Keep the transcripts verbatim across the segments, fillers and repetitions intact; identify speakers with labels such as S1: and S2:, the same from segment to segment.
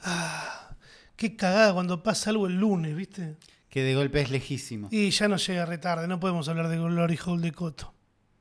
S1: Ah, qué cagada cuando pasa algo el lunes, ¿viste?
S2: Que de golpe es lejísimo.
S1: Y ya no llega retarde, no podemos hablar de Glory Hole de Coto.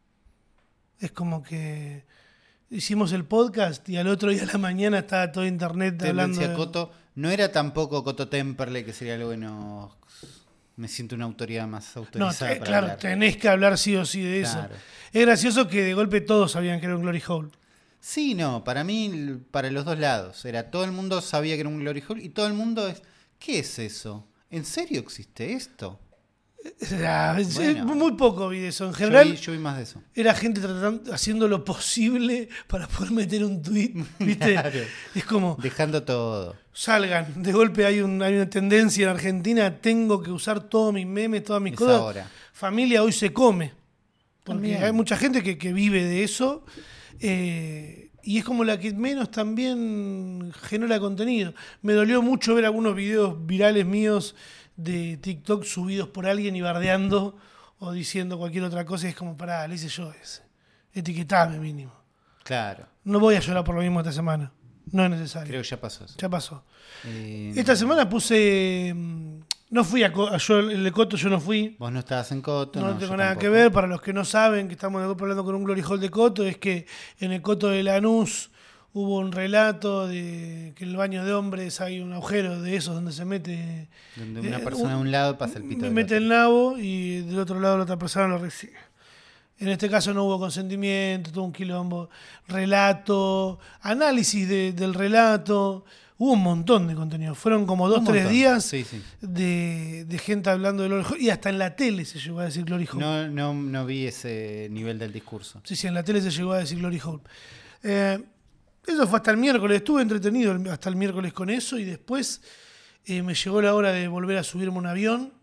S1: Es como que hicimos el podcast y al otro día de la mañana estaba todo internet hablando
S2: Tendencia
S1: de...
S2: Coto. No era tampoco Coto Temperley, que sería algo bueno. Me siento una autoridad más
S1: No,
S2: autorizada
S1: te-
S2: para
S1: claro,
S2: hablar.
S1: tenés que hablar sí o sí de
S2: Claro.
S1: eso. Es gracioso que de golpe todos sabían que era un Glory Hole.
S2: Sí, no, para mí, para los dos lados. Era todo el mundo sabía que era un Glory Hole y todo el mundo es, ¿qué es eso? ¿En serio existe esto?
S1: Ah, es-
S2: Bueno.
S1: muy poco vi de eso. En
S2: Yo
S1: general
S2: vi, yo vi más de eso.
S1: era gente tratando, haciendo lo posible para poder meter un tweet, ¿viste?
S2: Claro.
S1: Es como,
S2: Dejando todo.
S1: salgan, de golpe hay, un, hay una tendencia en Argentina, tengo que usar todos mis memes, todas mis
S2: Es
S1: cosas.
S2: ahora.
S1: Familia hoy se come. Porque
S2: También.
S1: hay mucha gente que, que vive de eso. eh, y es como la que menos también genera contenido. Me dolió mucho ver algunos videos virales míos de TikTok subidos por alguien y bardeando o diciendo cualquier otra cosa. Y es como, pará, le hice yo ese. Etiquetame mínimo.
S2: Claro.
S1: No voy a llorar por lo mismo esta semana. No es necesario.
S2: Creo que ya pasó eso.
S1: Ya pasó.
S2: Eh,
S1: Esta semana puse... mm, No fui a... Co- a yo, el de Coto yo no fui.
S2: Vos no estabas en Coto.
S1: No,
S2: No,
S1: tengo
S2: yo
S1: nada
S2: tampoco.
S1: que ver. Para los que no saben, que estamos hablando con un Glory Hole de Coto, es que en el Coto de Lanús hubo un relato de que en el baño de hombres hay un agujero de esos donde se mete...
S2: Donde una
S1: eh,
S2: persona de un lado pasa el pito
S1: Me
S2: del
S1: mete
S2: otro.
S1: el nabo y del otro lado la otra persona lo recibe. En este caso no hubo consentimiento, todo un quilombo. Relato, análisis de- del relato. Hubo un montón de contenido. Fueron como dos,
S2: Un
S1: tres
S2: montón.
S1: días
S2: Sí, sí.
S1: de, de gente hablando de Glory Hole. Y hasta en la tele se llegó a decir Glory Hole.
S2: No, no, no vi ese nivel del discurso.
S1: Sí, sí, en la tele se llegó a decir Glory Hole. Eh, eso fue hasta el miércoles. Estuve entretenido el- hasta el miércoles con eso y después eh, me llegó la hora de volver a subirme a un avión.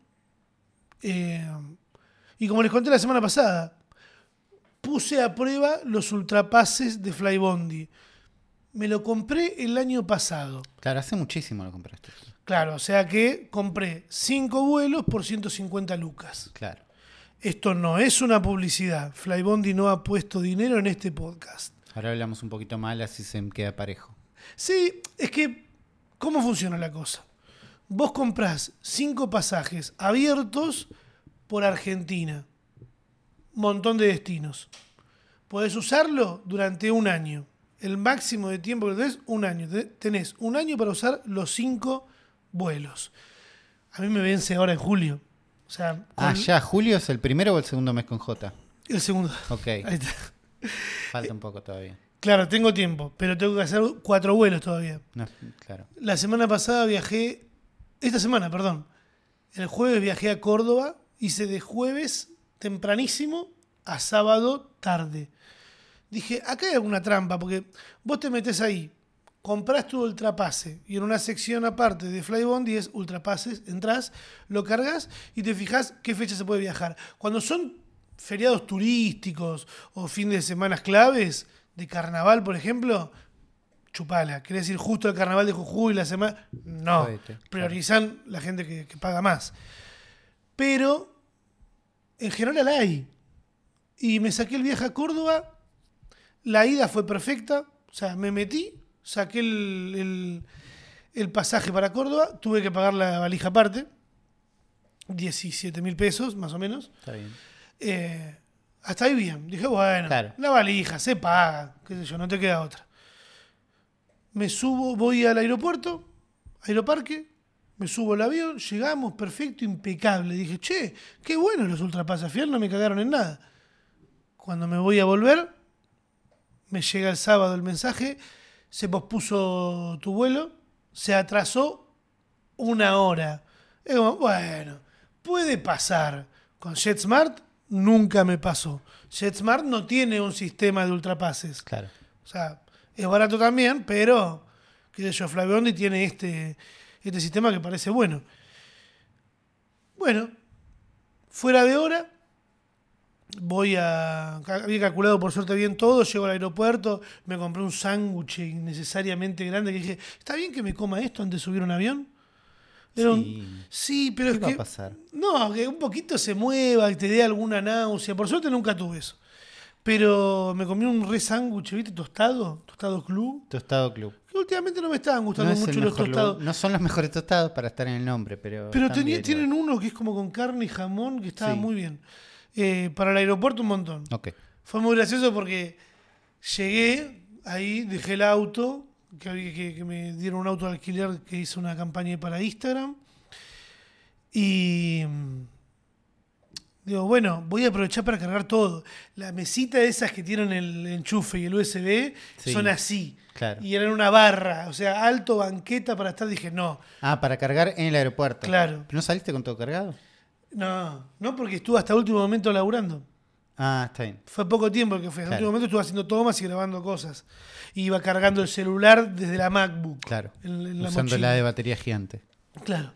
S1: Eh, y como les conté la semana pasada, puse a prueba los ultrapases de Flybondi. Me lo compré el año pasado.
S2: Claro, hace muchísimo lo compraste.
S1: Claro, o sea que compré cinco vuelos por ciento cincuenta lucas.
S2: Claro.
S1: Esto no es una publicidad. Flybondi no ha puesto dinero en este podcast.
S2: Ahora hablamos un poquito mal, así se me queda parejo.
S1: Sí, es que, ¿cómo funciona la cosa? Vos comprás cinco pasajes abiertos por Argentina. Montón de destinos. Podés usarlo durante un año. El máximo de tiempo que tenés, un año. Te- Tenés un año para usar los cinco vuelos. A mí me vence ahora en julio. O sea,
S2: Ah,
S1: con-
S2: ya, ¿julio es el primero o el segundo mes con J?
S1: el segundo.
S2: Ok,
S1: Ahí está.
S2: falta un poco todavía.
S1: Claro, tengo tiempo, pero tengo que hacer cuatro vuelos todavía.
S2: No, claro.
S1: La semana pasada viajé, esta semana, perdón, el jueves viajé a Córdoba, hice de jueves tempranísimo a sábado tarde. Dije, acá hay alguna trampa, porque vos te metés ahí, comprás tu ultrapase y en una sección aparte de Flybondi es ultrapases, entrás, lo cargas y te fijas qué fecha se puede viajar. Cuando son feriados turísticos o fin de semanas claves, de carnaval, por ejemplo, chupala. ¿Querés ir justo al carnaval de Jujuy la semana? No.
S2: Jodete,
S1: Priorizan la gente que, que paga más. Pero en general hay. Y me saqué el viaje a Córdoba. La ida fue perfecta. O sea, me metí, saqué el, el- el pasaje para Córdoba. Tuve que pagar la valija aparte. diecisiete mil pesos, más o menos.
S2: Está bien.
S1: Eh, hasta ahí bien. Dije, bueno,
S2: Claro.
S1: la valija se paga, qué sé yo, no te queda otra. Me subo, voy al aeropuerto, aeroparque, me subo al avión, llegamos, perfecto, impecable. Dije, che, qué bueno los ultrapases, al final no me cagaron en nada. Cuando me voy a volver, me llega el sábado el mensaje, se pospuso tu vuelo, se atrasó una hora. Es como, bueno, puede pasar. Con JetSmart nunca me pasó. JetSmart no tiene un sistema de ultrapases.
S2: Claro.
S1: O sea, es barato también, pero, qué sé yo, Flybondi tiene este, este sistema que parece bueno. Bueno, fuera de hora, voy a... Había calculado por suerte bien todo, llego al aeropuerto, me compré un sándwich innecesariamente grande que dije, ¿está bien que me coma esto antes de subir a un avión? Era un-
S2: Sí.
S1: sí, pero
S2: ¿Qué
S1: es
S2: va
S1: que...
S2: a pasar?
S1: No, que un poquito se mueva, que te dé alguna náusea. Por suerte nunca tuve eso. Pero me comí un re sándwich, ¿viste? Tostado, tostado club.
S2: Tostado Club.
S1: Que Pero últimamente no me estaban gustando
S2: No es el
S1: mucho los
S2: mejor
S1: tostados.
S2: lugar. No son los mejores tostados para estar en el nombre, pero.
S1: Pero
S2: están
S1: tenía-
S2: bien
S1: tienen
S2: igual.
S1: uno que es como con carne y jamón, que estaba
S2: Sí.
S1: muy bien. Eh, para el aeropuerto un montón.
S2: Ok.
S1: Fue muy gracioso porque llegué ahí, dejé el auto, que, había- que, que me dieron un auto de alquiler que hice una campaña para Instagram. Y mm, digo, bueno, voy a aprovechar para cargar todo. La mesita de esas que tienen el enchufe y el U S B
S2: Sí.
S1: son así.
S2: Claro.
S1: Y eran una barra, o sea, alto, banqueta para estar. Dije, no,
S2: Ah, para cargar en el aeropuerto.
S1: Claro.
S2: ¿Pero no saliste con todo cargado?
S1: no, no porque estuve hasta el último momento laburando.
S2: Ah, está bien.
S1: Fue poco tiempo el que fue. En el
S2: Claro.
S1: último momento estuve haciendo tomas y grabando cosas. Y iba cargando el celular desde la MacBook.
S2: Claro.
S1: En, en la
S2: Usando
S1: mochila.
S2: la de batería gigante.
S1: Claro.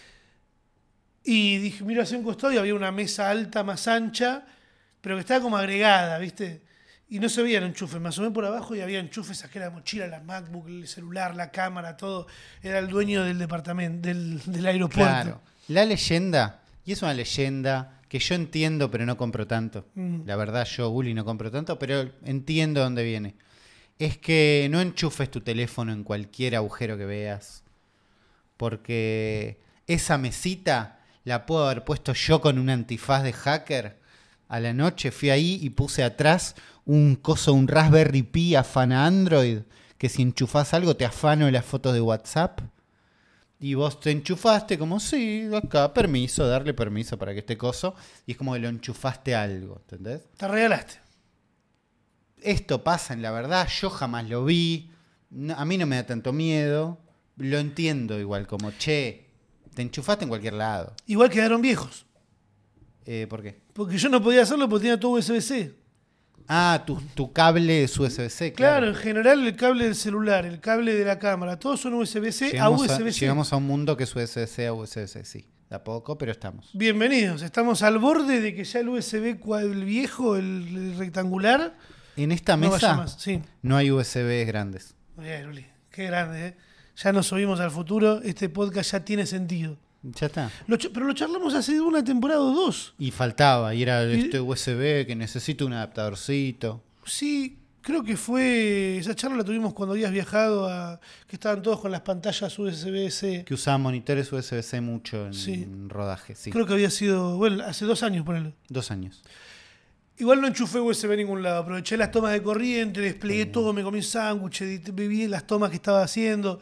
S1: Y dije, miro hacia un costado y había una mesa alta, más ancha, pero que estaba como agregada, ¿viste? Y no se veían enchufes. Me asomé por abajo y había enchufes, saqué la mochila, la MacBook, el celular, la cámara, todo. Era el dueño del departamento, del, del aeropuerto.
S2: Claro. La leyenda, y es una leyenda que yo entiendo, pero no compro tanto.
S1: Mm.
S2: La verdad, yo, Uli, no compro tanto, pero entiendo dónde viene. Es que no enchufes tu teléfono en cualquier agujero que veas. Porque esa mesita la puedo haber puesto yo con un antifaz de hacker. A la noche fui ahí y puse atrás un coso, un Raspberry Pi afana Android, que si enchufás algo te afano las fotos de WhatsApp. Y vos te enchufaste como, sí, acá, permiso, darle permiso para que este coso. Y es como que lo enchufaste a algo, ¿entendés?
S1: Te regalaste.
S2: Esto pasa en la verdad, yo jamás lo vi. No, a mí no me da tanto miedo. Lo entiendo igual, como, che, te enchufaste en cualquier lado.
S1: Igual quedaron viejos.
S2: Eh, ¿Por qué?
S1: Porque yo no podía hacerlo porque tenía todo U S B C.
S2: Ah, tu, tu cable es U S B C,
S1: Claro,
S2: claro.
S1: en general el cable del celular, el cable de la cámara, todos son U S B C a
S2: Llegamos
S1: U
S2: a,
S1: S B C.
S2: llegamos a un mundo que es U S B C a U S B C, sí. Da poco, pero estamos.
S1: Bienvenidos, estamos al borde de que ya el U S B cua- el viejo, el, el rectangular,
S2: En esta
S1: no vaya
S2: mesa
S1: más. Sí.
S2: no hay U S Bs grandes.
S1: Bien, Uli, qué grande, ¿eh? Ya nos subimos al futuro, este podcast ya tiene sentido.
S2: Ya está.
S1: Lo ch- pero lo charlamos hace una temporada o dos.
S2: Y faltaba, y era
S1: Y-
S2: este U S B que necesita un adaptadorcito.
S1: Sí, creo que fue. Esa charla la tuvimos cuando habías viajado a. Que estaban todos con las pantallas U S B C.
S2: Que usaba monitores U S B C mucho en
S1: Sí.
S2: rodaje, sí.
S1: Creo que había sido. Bueno, hace dos años, ponele.
S2: Dos años.
S1: Igual no enchufé U S B en ningún lado. Aproveché las tomas de corriente, desplegué todo, me comí un sándwich, edité- viví las tomas que estaba haciendo.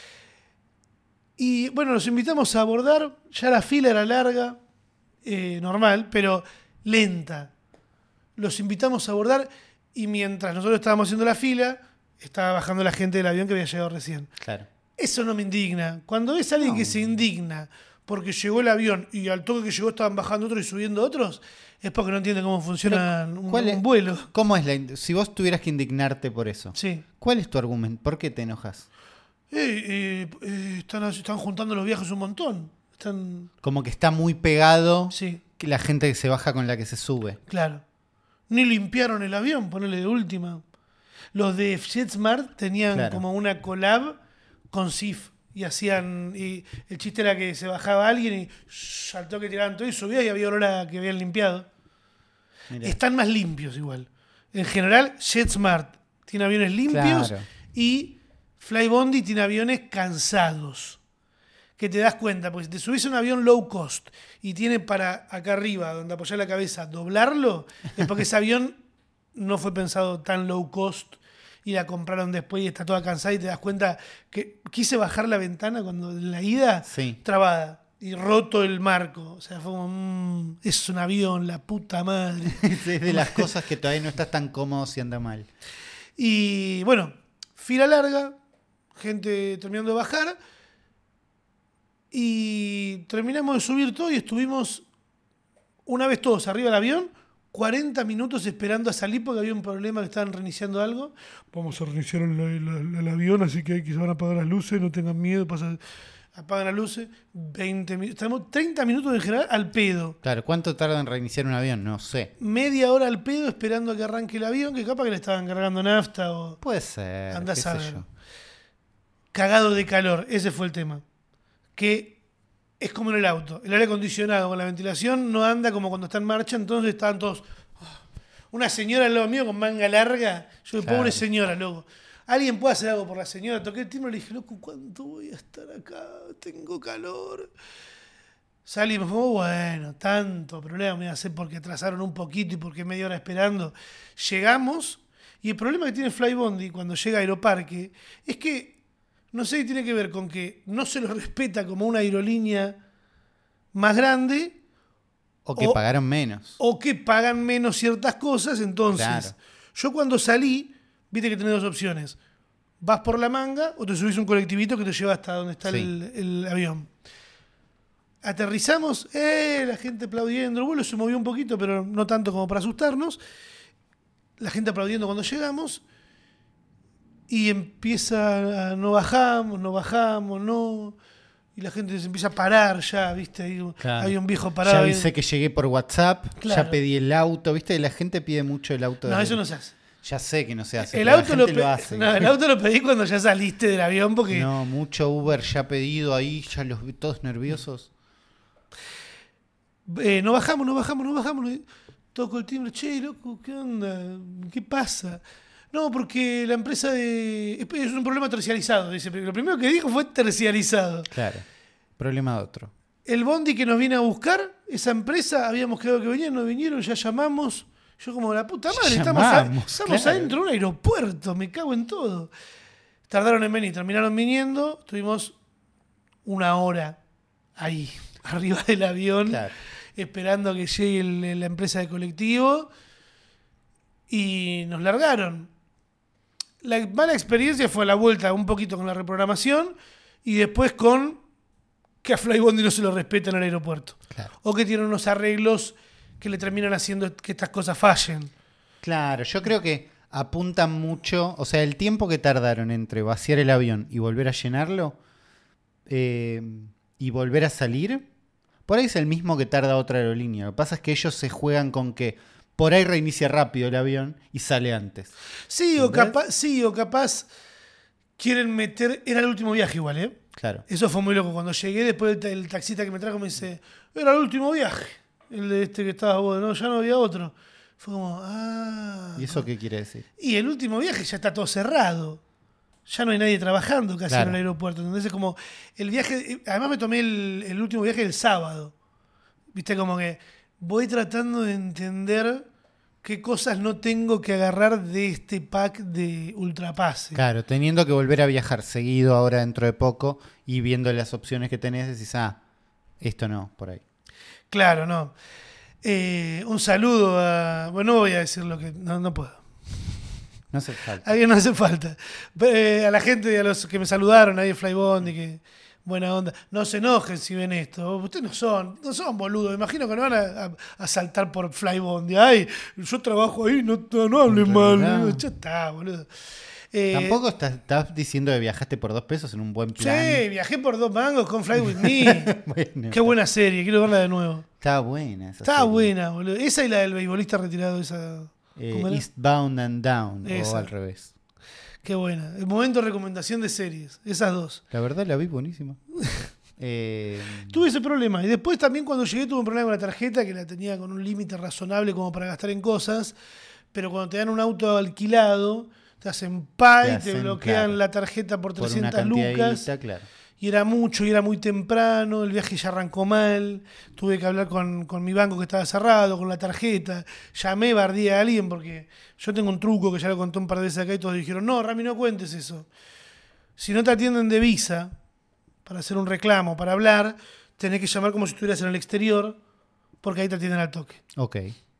S1: Y bueno, los invitamos a abordar. Ya la fila era larga, eh, normal, pero lenta. Los invitamos a abordar y mientras nosotros estábamos haciendo la fila, estaba bajando la gente del avión que había llegado recién.
S2: Claro.
S1: Eso no me indigna. Cuando ves a alguien
S2: No.
S1: que se indigna porque llegó el avión y al toque que llegó estaban bajando otros y subiendo otros, es porque no entiende cómo funciona un,
S2: ¿cuál es-
S1: un vuelo.
S2: ¿Cómo es la ind- si vos tuvieras que indignarte por eso?
S1: Sí.
S2: ¿Cuál es tu argumento? ¿Por qué te enojas?
S1: Eh, eh, eh, están, están juntando los viajes un montón. Están.
S2: Como que está muy pegado
S1: Sí,
S2: que la gente que se baja con la que se sube.
S1: claro. Ni limpiaron el avión, ponele de última. Los de JetSmart tenían
S2: Claro.
S1: como una collab con S I F. Y hacían. Y el chiste era que se bajaba alguien y shh, al toque tiraban todo y subía y había olor a que habían limpiado.
S2: Mirá.
S1: Están más limpios igual. En general, JetSmart tiene aviones limpios
S2: Claro.
S1: y Flybondi tiene aviones cansados. Que te das cuenta, porque si te subís a un avión low cost y tiene para acá arriba, donde apoyar la cabeza, doblarlo, es porque ese avión no fue pensado tan low cost y la compraron después y está toda cansada y te das cuenta que quise bajar la ventana cuando en la ida,
S2: Sí.
S1: trabada y roto el marco. O sea, fue como, mm, es un avión, la puta madre.
S2: Es de las cosas que todavía no estás tan cómodo si anda mal.
S1: Y bueno, fila larga, gente terminando de bajar. Y terminamos de subir todo y estuvimos, una vez todos arriba del avión, cuarenta minutos esperando a salir porque había un problema que estaban reiniciando algo. Vamos a reiniciar el, el- el avión, así que hay que se van a apagar las luces, no tengan miedo, pasa, apagan las luces. veinte minutos, estamos treinta minutos en general al pedo.
S2: Claro, ¿cuánto tarda en reiniciar un avión? No sé.
S1: Media hora al pedo esperando a que arranque el avión, que capaz que le estaban cargando nafta o
S2: Puede ser.
S1: andás
S2: qué
S1: a
S2: sé
S1: ver.
S2: yo.
S1: Cagado de calor, ese fue el tema. Que es como en el auto. El aire acondicionado con la ventilación no anda como cuando está en marcha, entonces estaban todos. oh, Una señora al lado mío con manga larga. Yo,
S2: Claro.
S1: pobre señora, loco. ¿Alguien puede hacer algo por la señora? Toqué el timbre y le dije, loco, ¿cuánto voy a estar acá? Tengo calor. Salimos, fue bueno, tanto problema me iba a hacer porque atrasaron un poquito y porque media hora esperando. Llegamos y el problema que tiene Flybondi cuando llega a Aeroparque es que, no sé si tiene que ver con que no se lo respeta como una aerolínea más grande.
S2: O que o, pagaron menos.
S1: O que pagan menos ciertas cosas. Entonces, claro. Yo cuando salí, viste que tenés dos opciones. Vas por la manga o te subís un colectivito que te lleva hasta donde está sí. el, el avión. Aterrizamos, eh, la gente aplaudiendo. El vuelo se movió un poquito, pero no tanto como para asustarnos. La gente aplaudiendo cuando llegamos. Y empieza a no bajamos, no bajamos, no... Y la gente se empieza a parar ya, ¿viste? Hay, claro. hay un viejo parado.
S2: Ya avisé que llegué por WhatsApp, claro. Ya pedí el auto, ¿viste? La gente pide mucho el auto.
S1: No,
S2: de...
S1: eso no se hace.
S2: Ya sé que no se hace.
S1: El auto lo, pe...
S2: lo hace.
S1: No, el auto lo pedí cuando ya saliste del avión porque...
S2: No, mucho Uber ya pedido ahí, ya los vi todos nerviosos.
S1: Eh, no bajamos, no bajamos, no bajamos. Toco el timbre, che, loco, ¿qué onda? ¿Qué pasa? No, porque la empresa de... Es un problema terciarizado, dice. Lo primero que dijo fue terciarizado.
S2: Claro, problema de otro.
S1: El bondi que nos viene a buscar, esa empresa, habíamos quedado que venían, no vinieron, ya llamamos. Yo como, la puta madre, estamos, a, estamos claro. adentro de un aeropuerto, me cago en todo. Tardaron en venir, terminaron viniendo, estuvimos una hora ahí, arriba del avión, claro. esperando a que llegue el, la empresa de colectivo y nos largaron. La mala experiencia fue la vuelta un poquito con la reprogramación y después con que a Flybondi no se lo respetan en el aeropuerto. Claro. O que tienen unos arreglos que le terminan haciendo que estas cosas fallen.
S2: Claro, yo creo que apuntan mucho, o sea, el tiempo que tardaron entre vaciar el avión y volver a llenarlo eh, y volver a salir, por ahí es el mismo que tarda otra aerolínea. Lo que pasa es que ellos se juegan con que por ahí reinicia rápido el avión y sale antes.
S1: Sí, o capaz, sí, o capaz quieren meter... Era el último viaje igual, ¿eh?
S2: Claro.
S1: Eso fue muy loco. Cuando llegué, después el, el taxista que me trajo me dice, era el último viaje. El de este que estaba vos, ¿no? Ya no había otro. Fue como, ah...
S2: ¿Y eso qué quiere decir?
S1: Y el último viaje ya está todo cerrado. Ya no hay nadie trabajando casi claro. en el aeropuerto. Entonces es como, el viaje... Además me tomé el, el último viaje el sábado. Viste, como que voy tratando de entender qué cosas no tengo que agarrar de este pack de ultrapase.
S2: Claro, teniendo que volver a viajar seguido ahora dentro de poco y viendo las opciones que tenés, decís, ah, esto no, por ahí.
S1: Claro, no. Eh, un saludo a... Bueno, no voy a decir lo que... No, no puedo.
S2: No hace falta.
S1: A no hace falta. Eh, a la gente, a los que me saludaron ahí en Flybondi, que... Buena onda. No se enojen si ven esto. Ustedes no son, no son boludos. Me imagino que no van a, a, a saltar por Flybondi. Ay, yo trabajo ahí, no, no hablen mal. No. Ya está, boludo.
S2: Eh, Tampoco estás, estás diciendo que viajaste por dos pesos en un buen plan.
S1: Sí, viajé por dos mangos con Fly With Me. Bueno. Qué buena serie, quiero verla de nuevo.
S2: Está buena esa
S1: Está
S2: serie.
S1: buena, boludo. Esa y la del beisbolista retirado, esa.
S2: Eh, Eastbound and Down, esa. O al revés.
S1: Qué buena. El momento de recomendación de series. Esas dos.
S2: La verdad la vi buenísima. eh...
S1: Tuve ese problema. Y después también cuando llegué tuve un problema con la tarjeta que la tenía con un límite razonable como para gastar en cosas. Pero cuando te dan un auto alquilado, te hacen pay, te, hacen, te bloquean claro, la tarjeta por trescientas por lucas. Claro. Y era mucho, y era muy temprano, el viaje ya arrancó mal, tuve que hablar con, con mi banco que estaba cerrado, con la tarjeta, llamé, bardeé a alguien porque yo tengo un truco que ya lo conté un par de veces acá y todos dijeron, no, Rami, no cuentes eso. Si no te atienden de Visa para hacer un reclamo, para hablar, tenés que llamar como si estuvieras en el exterior porque ahí te atienden al toque.
S2: Ok.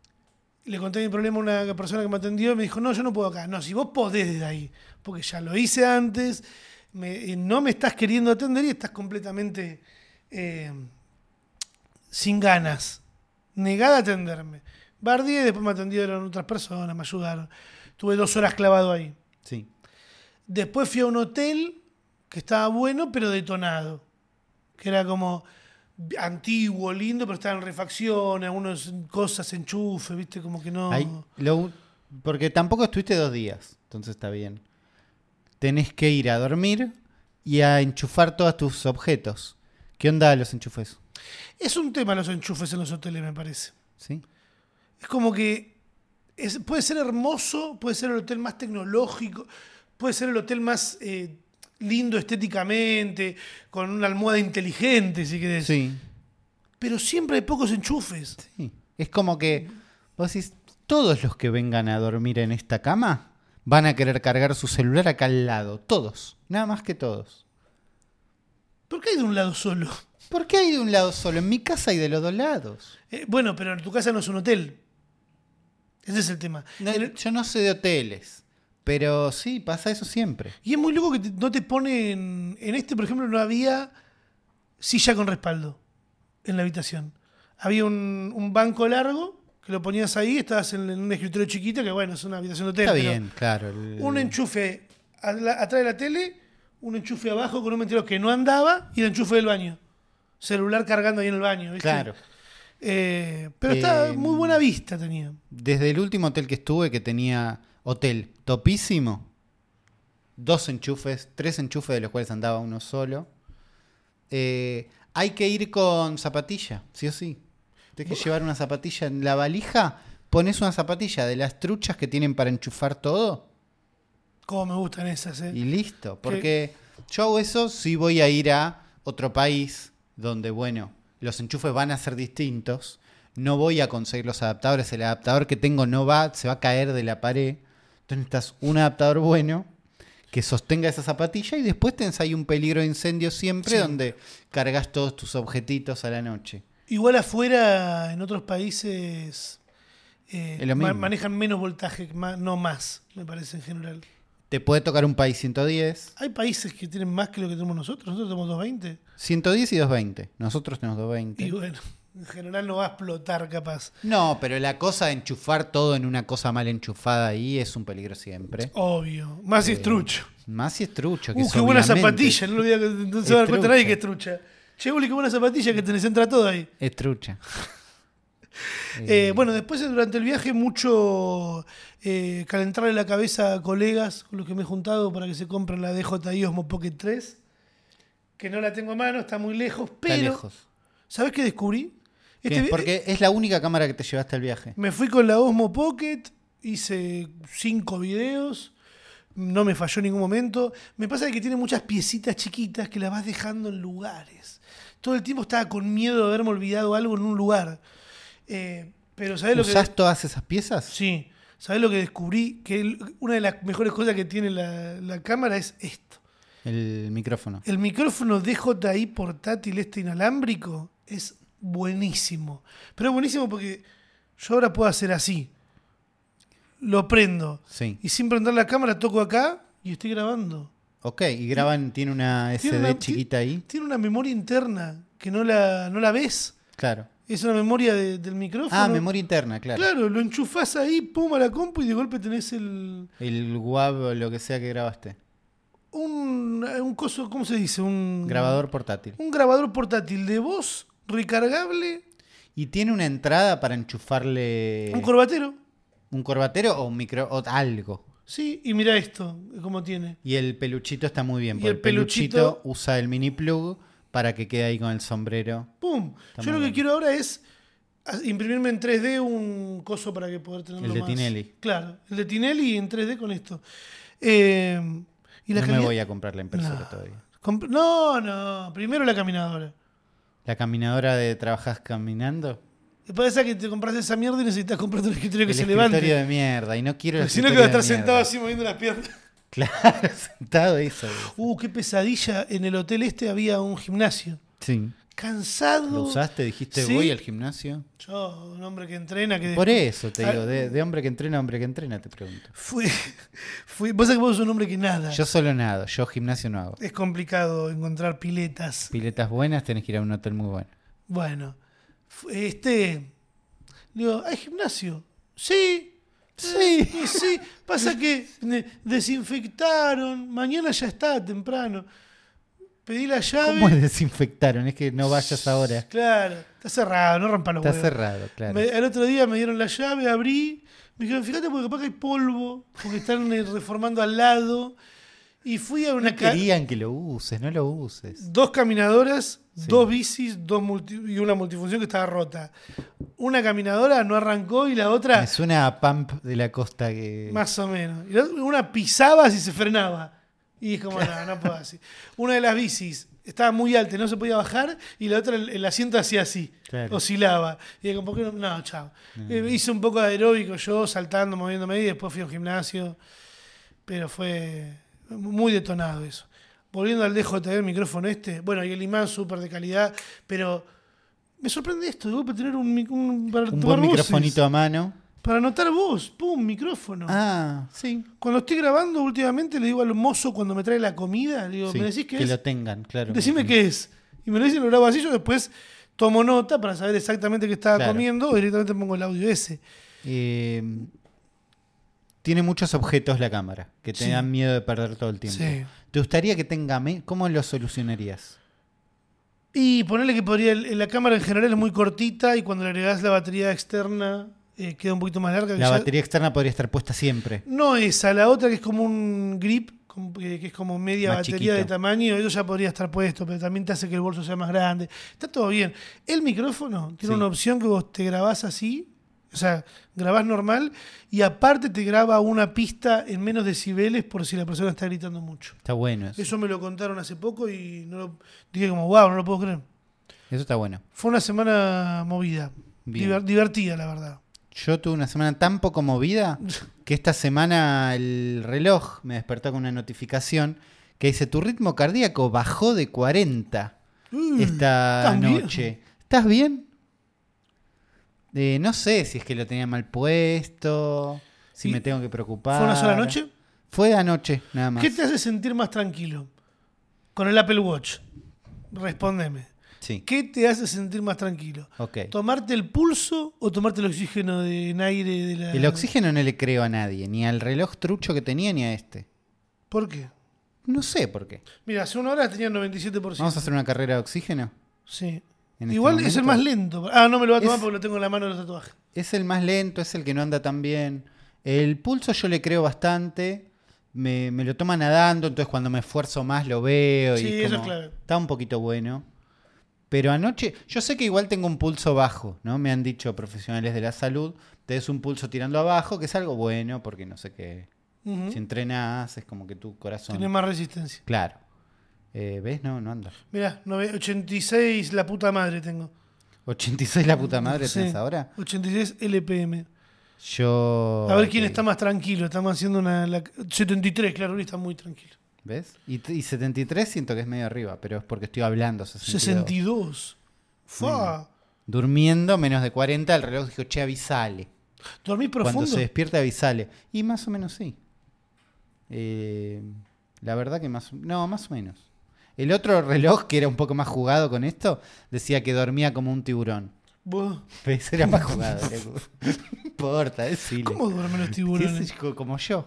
S1: Le conté mi problema a una persona que me atendió y me dijo, no, yo no puedo acá. No, si vos podés desde ahí, porque ya lo hice antes... Me, no me estás queriendo atender y estás completamente eh, sin ganas, negada a atenderme. Bardié, después me atendieron otras personas, me ayudaron. Tuve dos horas clavado ahí.
S2: Sí.
S1: Después fui a un hotel que estaba bueno, pero detonado. Que era como antiguo, lindo, pero estaba en refacción, algunas cosas, enchufe, viste, como que no...
S2: Ahí, lo, porque tampoco estuviste dos días, entonces está bien. Tenés que ir a dormir y a enchufar todos tus objetos. ¿Qué onda los enchufes?
S1: Es un tema los enchufes en los hoteles, me parece.
S2: ¿Sí?
S1: Es como que es, puede ser hermoso, puede ser el hotel más tecnológico, puede ser el hotel más eh, lindo estéticamente, con una almohada inteligente, si querés.
S2: Sí,
S1: Pero siempre hay pocos enchufes.
S2: sí. Es como que vos decís, todos los que vengan a dormir en esta cama van a querer cargar su celular acá al lado. Todos. Nada más que todos.
S1: ¿Por qué hay de un lado solo?
S2: ¿Por qué hay de un lado solo? En mi casa hay de los dos lados.
S1: Eh, bueno, pero en tu casa no es un hotel. Ese es el tema.
S2: No,
S1: En el-
S2: yo no sé de hoteles, pero sí, pasa eso siempre.
S1: y es muy loco que te- no te ponen... En este, por ejemplo, no había silla con respaldo en la habitación. Había un, un banco largo que lo ponías ahí, estabas en, en un escritorio chiquito, que bueno, es una habitación de hotel.
S2: Está
S1: pero
S2: bien, claro. el-
S1: Un enchufe a la- atrás de la tele, un enchufe abajo con un ventilador que no andaba y el enchufe del baño. Celular cargando ahí en el baño, ¿viste?
S2: Claro.
S1: Eh, pero está
S2: Eh,
S1: muy buena vista tenía.
S2: Desde el último hotel que estuve, que tenía hotel topísimo, dos enchufes, tres enchufes de los cuales andaba uno solo. Eh, hay que ir con zapatilla, sí o sí. Tienes que llevar una zapatilla en la valija. Pones una zapatilla de las truchas que tienen para enchufar todo
S1: Cómo me gustan esas, ¿eh?
S2: y listo. Porque yo hago eso si voy a ir a otro país donde, bueno, los enchufes van a ser distintos. No voy a conseguir los adaptadores. El adaptador que tengo no va, se va a caer de la pared. Entonces necesitas un adaptador bueno que sostenga esa zapatilla y después tenés ahí un peligro de incendio siempre,
S1: Sí.
S2: donde cargas todos tus objetitos a la noche.
S1: Igual afuera, en otros países, eh,
S2: Es lo
S1: ma-
S2: mismo.
S1: manejan menos voltaje, ma- no más, me parece en general.
S2: Te puede tocar un país ciento diez,
S1: Hay países que tienen más que lo que tenemos nosotros. Nosotros tenemos doscientos veinte.
S2: ciento diez y doscientos veinte. Nosotros tenemos doscientos
S1: Y
S2: veinte.
S1: bueno, en general no va a explotar capaz.
S2: No, pero la cosa de enchufar todo en una cosa mal enchufada ahí es un peligro siempre.
S1: Obvio. Más si es
S2: Eh,
S1: trucho.
S2: Más si es trucho. Que
S1: Uh,
S2: es
S1: qué buena
S2: obviamente-
S1: zapatilla. No, lo voy a- no
S2: Es
S1: se va a dar cuenta nadie
S2: trucha.
S1: que es trucha. Che, Uli, qué buena zapatilla que tenés. Entra todo ahí.
S2: Es trucha.
S1: Eh, bueno, después durante el viaje mucho eh, calentarle la cabeza a colegas con los que me he juntado para que se compren la D J I Osmo Pocket tres, que no la tengo a mano, está muy lejos, pero
S2: Está lejos.
S1: ¿sabés qué descubrí?
S2: ¿Qué?
S1: Este vi-
S2: Porque es la única cámara que te llevaste al viaje.
S1: Me fui con la Osmo Pocket, hice cinco videos, no me falló en ningún momento. Me pasa que tiene muchas piecitas chiquitas que las vas dejando en lugares. Todo el tiempo estaba con miedo de haberme olvidado algo en un lugar. Eh, pero ¿sabés lo que...?
S2: ¿Usás todas esas piezas?
S1: Sí. ¿Sabés lo que descubrí? Que el- una de las mejores cosas que tiene la, la cámara es esto.
S2: El micrófono.
S1: El micrófono D J I portátil este inalámbrico es buenísimo. Pero es buenísimo porque yo ahora puedo hacer así. Lo prendo.
S2: Sí.
S1: Y sin prender la cámara toco acá y estoy grabando.
S2: Ok, y graban, tiene una S D
S1: Tiene una-
S2: chiquita ahí.
S1: Tiene una memoria interna que no la, no la ves.
S2: Claro.
S1: Es una memoria de- del micrófono.
S2: Ah, memoria interna, claro.
S1: Claro, lo enchufás ahí, pum, a la compu y de golpe tenés el...
S2: El W A V o lo que sea que grabaste.
S1: Un, un coso, ¿cómo se dice? Un
S2: Grabador portátil.
S1: Un grabador portátil de voz recargable,
S2: Y tiene una entrada para enchufarle
S1: un corbatero.
S2: un corbatero o un micro o algo.
S1: Sí, y mira esto, cómo tiene.
S2: Y el peluchito está muy bien,
S1: Y
S2: porque
S1: el
S2: el peluchito,
S1: peluchito-
S2: usa el mini plug para que quede ahí con el sombrero.
S1: ¡Pum!
S2: Está
S1: Yo
S2: muy
S1: lo que
S2: bueno.
S1: quiero ahora es a- imprimirme en tres D un coso para que poder tenerlo
S2: El de
S1: más.
S2: Tinelli.
S1: Claro, el de Tinelli en tres D con esto. Eh, y la
S2: No me
S1: calidad-
S2: voy a comprar la impresora
S1: No.
S2: todavía.
S1: Comp- No, no, primero la caminadora.
S2: ¿La caminadora de trabajás caminando?
S1: Después de que te compras esa mierda y necesitas comprarte un escritorio que
S2: el
S1: se
S2: escritorio
S1: levante.
S2: de mierda. Y no quiero el
S1: Porque si no que va a
S2: escritorio
S1: estar
S2: de
S1: sentado
S2: mierda.
S1: así moviendo las piernas.
S2: Claro, sentado eso.
S1: Uh, qué pesadilla. En el hotel este había un gimnasio.
S2: Sí.
S1: Cansado.
S2: ¿Lo usaste? ¿Dijiste
S1: Sí.
S2: voy al gimnasio?
S1: Yo, un hombre que entrena, que
S2: Por eso te digo,
S1: Ah,
S2: de, de hombre que entrena a hombre que entrena, te pregunto.
S1: fui, fui, vos sabés que vos sos un hombre que nada.
S2: Yo solo nado, yo gimnasio no hago.
S1: Es complicado encontrar piletas.
S2: Piletas buenas, tenés que ir a un hotel muy bueno.
S1: Bueno, fu- este, digo, ¿hay gimnasio? Sí.
S2: Sí.
S1: Eh, sí. Pasa que ne- desinfectaron. Mañana ya está, temprano. Pedí la llave.
S2: ¿Cómo es desinfectaron? Es que no vayas ahora.
S1: Claro, está cerrado, no rompan los
S2: Está
S1: huevos.
S2: cerrado, claro.
S1: Me- el otro día me dieron la llave, abrí, me dijeron, fíjate porque capaz que hay polvo, porque están eh, reformando al lado. Y fui a una
S2: No
S1: ca-
S2: querían que lo uses, no lo uses.
S1: dos caminadoras,
S2: Sí.
S1: dos bicis, dos multi- y una multifunción que estaba rota. Una caminadora no arrancó y la otra
S2: Me suena a Pump de la Costa que...
S1: más o menos. Y la otra- una pisaba si se frenaba. Y es como, no, no puedo así. Una de las bicis estaba muy alta, no se podía bajar, y la otra el, el asiento hacía así,
S2: Claro.
S1: oscilaba. Y digo, ¿por qué no? No, chao. Eh, hice un poco de aeróbico yo, saltando, moviéndome y después fui a un gimnasio. Pero fue muy detonado eso. Volviendo al D J T, el micrófono este, bueno, y el imán súper de calidad, pero me sorprende esto, de golpe tener un, mic- un para
S2: Un
S1: tomar
S2: buen
S1: voces,
S2: microfonito a mano.
S1: para anotar voz, pum, micrófono.
S2: Ah, sí.
S1: Cuando estoy grabando últimamente le digo al mozo cuando me trae la comida, le digo,
S2: Sí,
S1: ¿me decís qué
S2: que
S1: es?
S2: lo tengan, claro.
S1: Decime qué es. Y me lo dice y lo grabo así, yo después tomo nota para saber exactamente qué estaba
S2: Claro.
S1: comiendo o directamente pongo el audio ese.
S2: Eh, tiene muchos objetos la cámara que te
S1: Sí.
S2: dan miedo de perder todo el tiempo.
S1: Sí.
S2: ¿Te gustaría que tenga... me- ¿Cómo lo solucionarías?
S1: Y ponerle que podría, el- la cámara en general es muy cortita y cuando le agregás la batería externa eh, queda un poquito más larga. que
S2: La
S1: ya-
S2: batería externa podría estar puesta siempre.
S1: No esa, la otra que es como un grip, como- eh, que es como media
S2: Más
S1: batería
S2: chiquito.
S1: de tamaño, eso ya podría estar puesto, pero también te hace que el bolso sea más grande. Está todo bien. El micrófono tiene
S2: Sí.
S1: una opción que vos te grabás así, o sea, grabás normal y aparte te graba una pista en menos decibeles por si la persona está gritando mucho.
S2: Está bueno eso.
S1: Eso me lo contaron hace poco y no lo, dije como, wow, no lo puedo creer.
S2: Eso está bueno.
S1: Fue una semana movida,
S2: Bien.
S1: diver- divertida la verdad.
S2: Yo tuve una semana tan poco movida que esta semana el reloj me despertó con una notificación que dice tu ritmo cardíaco bajó de cuarenta
S1: Mm,
S2: esta
S1: ¿estás bien?
S2: noche. ¿Estás bien? Eh, no sé si es que lo tenía mal puesto, si
S1: ¿Y
S2: me tengo que preocupar.
S1: ¿Fue una sola noche?
S2: Fue anoche, nada más.
S1: ¿Qué te hace sentir más tranquilo? Con el Apple Watch. Respóndeme.
S2: Sí,
S1: ¿Qué te hace sentir más tranquilo?
S2: ok.
S1: ¿Tomarte el pulso o tomarte el oxígeno de, en aire de la...
S2: El oxígeno no le creo a nadie, ni al reloj trucho que tenía ni a este.
S1: ¿Por qué?
S2: No sé por qué.
S1: Mira, hace una hora tenía noventa y siete por ciento.
S2: ¿Vamos a hacer una carrera de oxígeno?
S1: Sí.
S2: en este
S1: Igual es el
S2: momento?
S1: más lento. Ah, no me lo va a tomar
S2: Es-
S1: porque lo tengo en la mano de los tatuajes.
S2: Es el más lento, es el que no anda tan bien. El pulso yo le creo bastante. Me, me lo toma nadando, entonces cuando me esfuerzo más lo veo.
S1: Sí,
S2: y
S1: eso
S2: como
S1: es clave.
S2: está un poquito bueno. Pero anoche, yo sé que igual tengo un pulso bajo, ¿no? Me han dicho profesionales de la salud, tenés un pulso tirando abajo, que es algo bueno, porque no sé qué.
S1: Ujú.
S2: Si entrenas, es como que tu corazón.
S1: Tenés más resistencia.
S2: Claro. Eh, ¿Ves? No, no anda.
S1: Mirá, nove- ochenta y seis la puta madre tengo.
S2: ochenta y seis la puta madre
S1: Sí,
S2: tenés ahora.
S1: ochenta y seis L P M.
S2: Yo.
S1: A ver quién
S2: ok.
S1: está más tranquilo. Estamos haciendo una... la- setenta y tres, claro, Uri está muy tranquilo.
S2: ¿Ves? Y, y setenta y tres siento que es medio arriba, pero es porque estoy hablando. sesenta y dos.
S1: sesenta y dos. Fa.
S2: Durmiendo menos de cuarenta, el reloj dijo, che, avisale.
S1: ¿Dormís
S2: Cuando
S1: profundo?
S2: se despierta, avisale. Y más o menos sí. Eh, la verdad que más... No, más o menos. El otro reloj, que era un poco más jugado con esto, decía que dormía como un tiburón.
S1: Vos-
S2: ¿Ves? Era más jugado. loco. No importa, decile.
S1: ¿Cómo duermen los
S2: ¿Qué
S1: tiburones?
S2: sé yo? Como yo.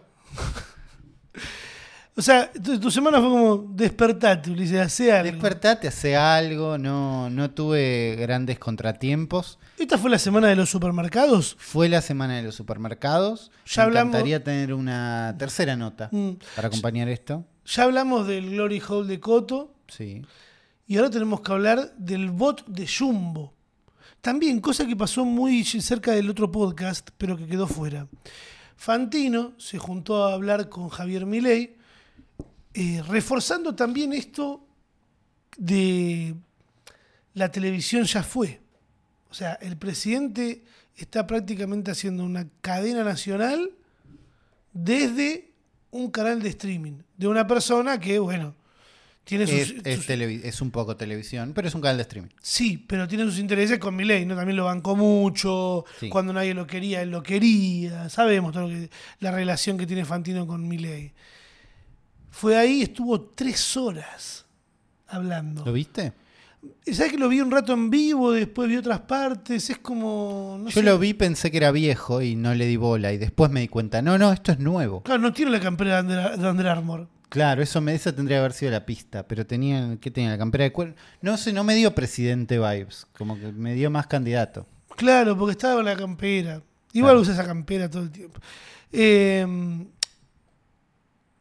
S1: O sea, tu, tu semana fue como despertate, Ulises, hace algo.
S2: Despertate, hace algo. No, no tuve grandes contratiempos.
S1: ¿Esta fue la semana de los supermercados?
S2: Fue la semana de los supermercados.
S1: Ya
S2: Me
S1: hablamos-
S2: encantaría tener una tercera nota
S1: Mm.
S2: para acompañar esto.
S1: Ya hablamos del Glory Hole de Coto
S2: Sí.
S1: y ahora tenemos que hablar del bot de Jumbo. También, cosa que pasó muy cerca del otro podcast, pero que quedó fuera. Fantino se juntó a hablar con Javier Milei, eh, reforzando también esto de la televisión ya fue. O sea, el presidente está prácticamente haciendo una cadena nacional desde un canal de streaming de una persona que, bueno, tiene sus...
S2: Es, es
S1: sus-
S2: televi- es un poco televisión, pero es un canal de streaming.
S1: sí, pero tiene sus intereses con Milei, ¿no? También lo bancó mucho,
S2: Sí.
S1: cuando nadie lo quería, él lo quería, sabemos todo lo que, la relación que tiene Fantino con Milei. Fue ahí, estuvo tres horas hablando.
S2: ¿Lo viste?
S1: ¿Sabes que lo vi un rato en vivo, después vi otras partes? Es como... no
S2: Yo
S1: sé.
S2: lo vi, pensé que era viejo y no le di bola. Y después me di cuenta, no, no, esto es nuevo.
S1: Claro, no tiene la campera de Under, de Under Armour.
S2: Claro, eso me, esa tendría que haber sido la pista. Pero tenía, ¿qué tenía? La campera de cuero. No sé, no me dio presidente vibes. Como que me dio más candidato.
S1: Claro, porque estaba con la campera. Igual
S2: Claro.
S1: usa esa campera todo el tiempo. Eh,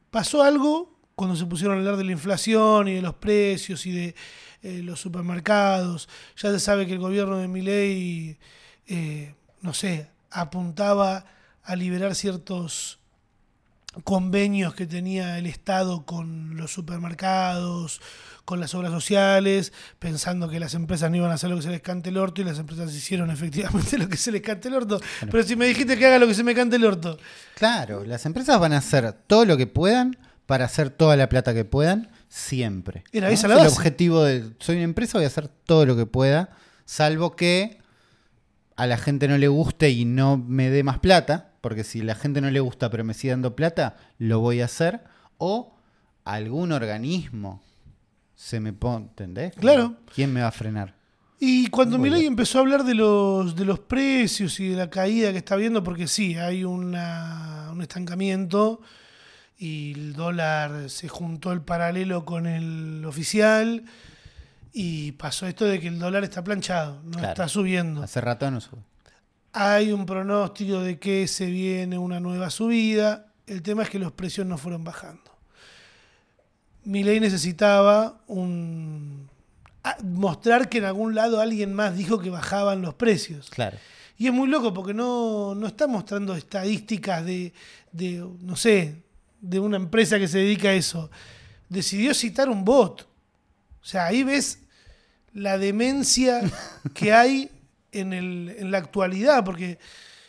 S1: pasó algo cuando se pusieron a hablar de la inflación y de los precios y de eh, los supermercados. Ya se sabe que el gobierno de Milei, eh, no sé, apuntaba a liberar ciertos convenios que tenía el Estado con los supermercados, con las obras sociales, pensando que las empresas no iban a hacer lo que se les cante el orto, y las empresas hicieron efectivamente lo que se les cante el orto. Bueno. Pero si me dijiste que haga lo que se me cante el orto.
S2: Claro, las empresas van a hacer todo lo que puedan para hacer toda la plata que puedan, siempre.
S1: Era
S2: ¿no?
S1: esa la
S2: es el
S1: base.
S2: objetivo de soy una empresa, voy a hacer todo lo que pueda, salvo que a la gente no le guste y no me dé más plata, porque si a la gente no le gusta pero me sigue dando plata, lo voy a hacer, o algún organismo se me pone, ¿entendés?
S1: Claro.
S2: ¿Quién me va a frenar?
S1: Y cuando
S2: Muy
S1: Milei
S2: bien.
S1: empezó a hablar de los, de los precios y de la caída que está habiendo, porque sí, hay una, un estancamiento y el dólar se juntó el paralelo con el oficial y pasó esto de que el dólar está planchado, no
S2: Claro.
S1: está subiendo.
S2: Hace rato no sube.
S1: Hay un pronóstico de que se viene una nueva subida. El tema es que los precios no fueron bajando. Milei necesitaba un a- mostrar que en algún lado alguien más dijo que bajaban los precios.
S2: Claro.
S1: Y es muy loco porque no, no está mostrando estadísticas de, de, no sé, de una empresa que se dedica a eso. Decidió citar un bot. O sea, ahí ves la demencia que hay en, el, en la actualidad, porque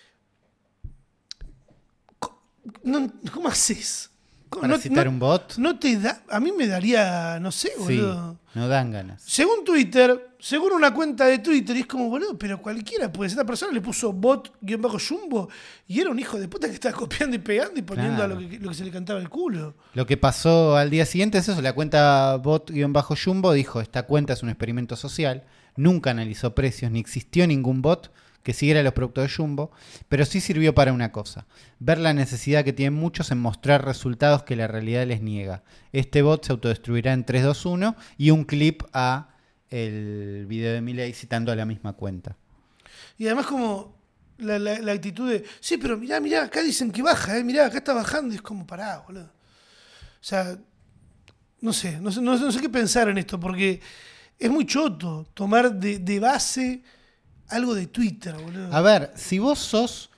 S1: no, ¿cómo haces?
S2: Para
S1: No,
S2: citar
S1: no-
S2: un bot,
S1: no te da, a mí me daría, no sé,
S2: sí,
S1: boludo.
S2: no dan ganas.
S1: Según Twitter, según una cuenta de Twitter, y es como, boludo, pero cualquiera puede ser. Esta persona le puso bot-jumbo y era un hijo de puta que estaba copiando y pegando y poniendo
S2: Claro.
S1: a lo que, lo que se le cantaba el culo.
S2: Lo que pasó al día siguiente es eso, la cuenta bot-jumbo dijo, esta cuenta es un experimento social, nunca analizó precios, ni existió ningún bot que siguiera los productos de Jumbo, pero sí sirvió para una cosa, ver la necesidad que tienen muchos en mostrar resultados que la realidad les niega. Este bot se autodestruirá en tres, dos, uno y un clip a el video de Milei citando a la misma cuenta.
S1: Y además como la, la- la actitud de, sí, pero mirá, mirá, acá dicen que baja, eh, mirá, acá está bajando, y es como, pará, boludo. O sea, no sé, no sé, no sé, no sé qué pensar en esto, porque es muy choto tomar de, de base algo de Twitter, boludo.
S2: A ver, si vos sos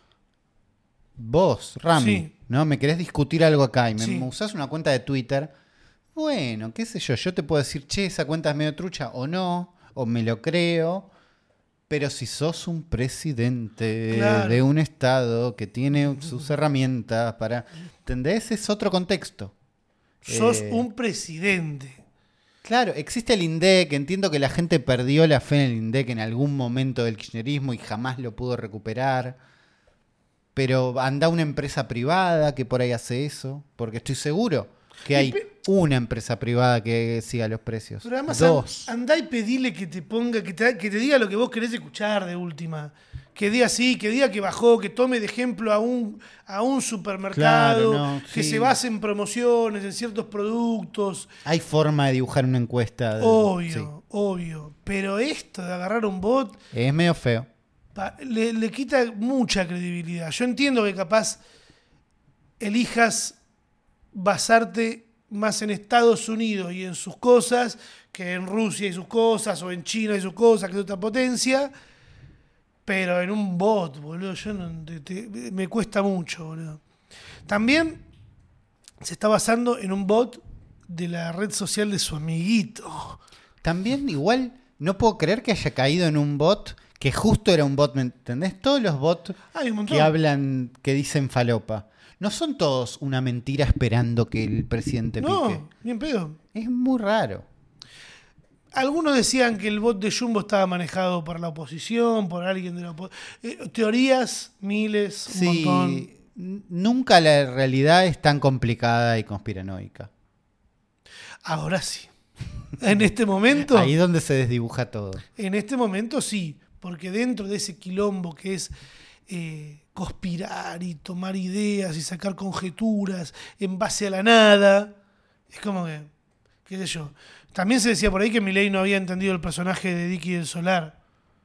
S2: vos, Rami,
S1: Sí.
S2: ¿no? Me querés discutir algo acá y me,
S1: Sí.
S2: me usás una cuenta de Twitter, bueno, qué sé yo, yo te puedo decir, che, esa cuenta es medio trucha o no, o me lo creo, pero si sos un presidente
S1: Claro.
S2: de un estado que tiene sus herramientas para, ¿entendés? Es otro contexto.
S1: Sos
S2: Eh,
S1: un presidente.
S2: Claro, existe el INDEC, entiendo que la gente perdió la fe en el INDEC en algún momento del kirchnerismo y jamás lo pudo recuperar, pero anda una empresa privada que por ahí hace eso, porque estoy seguro que
S1: Y
S2: hay
S1: pe-
S2: una empresa privada que siga los precios.
S1: Pero además
S2: Dos.
S1: an- andá y pedile que te ponga, que te, que te diga lo que vos querés escuchar de última. Que diga sí, que diga que bajó, que tome de ejemplo a un, a un supermercado,
S2: Claro, no,
S1: que
S2: sí.
S1: se base en promociones, en ciertos productos.
S2: Hay forma de dibujar una encuesta. de-
S1: Obvio,
S2: sí.
S1: obvio. Pero esto de agarrar un bot
S2: Es medio feo.
S1: pa- le, le quita mucha credibilidad. Yo entiendo que capaz elijas basarte más en Estados Unidos y en sus cosas que en Rusia y sus cosas, o en China y sus cosas, que es otra potencia, pero en un bot, boludo, yo no, te- te- me cuesta mucho, boludo. También se está basando en un bot de la red social de su amiguito.
S2: También igual no puedo creer que haya caído en un bot que justo era un bot, ¿me entendés? Todos los bots
S1: Hay un montón.
S2: que hablan, que dicen falopa, no son todos una mentira esperando que el presidente pique.
S1: No, bien pedo.
S2: Es muy raro.
S1: Algunos decían que el bot de Jumbo estaba manejado por la oposición, por alguien de la oposición. Teorías, miles, un
S2: Sí,
S1: montón.
S2: n- nunca la realidad es tan complicada y conspiranoica.
S1: Ahora sí. En este momento,
S2: Ahí es donde se desdibuja todo.
S1: en este momento sí, porque dentro de ese quilombo que es eh, conspirar y tomar ideas y sacar conjeturas en base a la nada, es como que, qué sé yo. También se decía por ahí que Milei no había entendido el personaje de Dicky del Solar.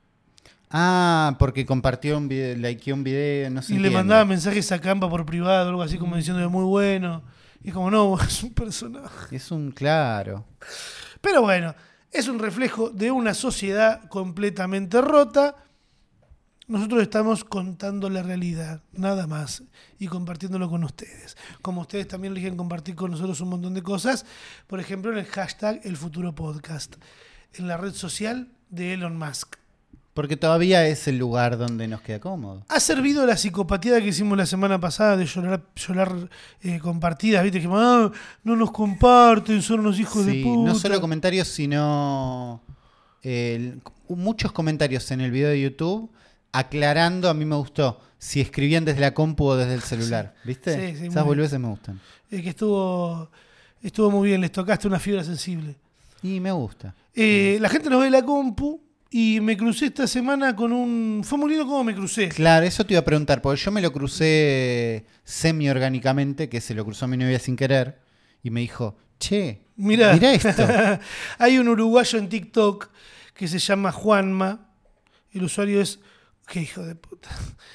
S2: Ah, porque compartió un video, likeó un video, no sé.
S1: Y le mandaba mensajes a Campa por privado, algo así como diciendo de muy bueno. Y como, no, es un personaje.
S2: Es un claro.
S1: Pero bueno, es un reflejo de una sociedad completamente rota. Nosotros estamos contando la realidad, nada más, y compartiéndolo con ustedes. Como ustedes también eligen compartir con nosotros un montón de cosas, por ejemplo en el hashtag El Futuro Podcast, en la red social de Elon Musk.
S2: Porque todavía es el lugar donde nos queda cómodo.
S1: ¿Ha servido la psicopatía que hicimos la semana pasada de llorar, llorar eh, compartidas? ¿Viste? Que ah, no nos comparten, son unos hijos
S2: Sí,
S1: de puta.
S2: no solo comentarios, sino eh, muchos comentarios en el video de YouTube aclarando, a mí me gustó, si escribían desde la compu o desde el celular.
S1: Sí.
S2: ¿Viste?
S1: Sí, sí,
S2: Esas
S1: muy
S2: boludeces me gustan.
S1: Es que estuvo, estuvo muy bien, les tocaste una fibra sensible.
S2: Y me gusta.
S1: Eh, la gente nos ve la compu y me crucé esta semana con un... Fue muy lindo cómo me crucé.
S2: Claro, eso te iba a preguntar, porque yo me lo crucé semi-orgánicamente, que se lo cruzó a mi novia sin querer, y me dijo, che,
S1: Mirá,
S2: mirá esto.
S1: Hay un uruguayo en TikTok que se llama Juanma. El usuario es... ¡Qué hijo de puta!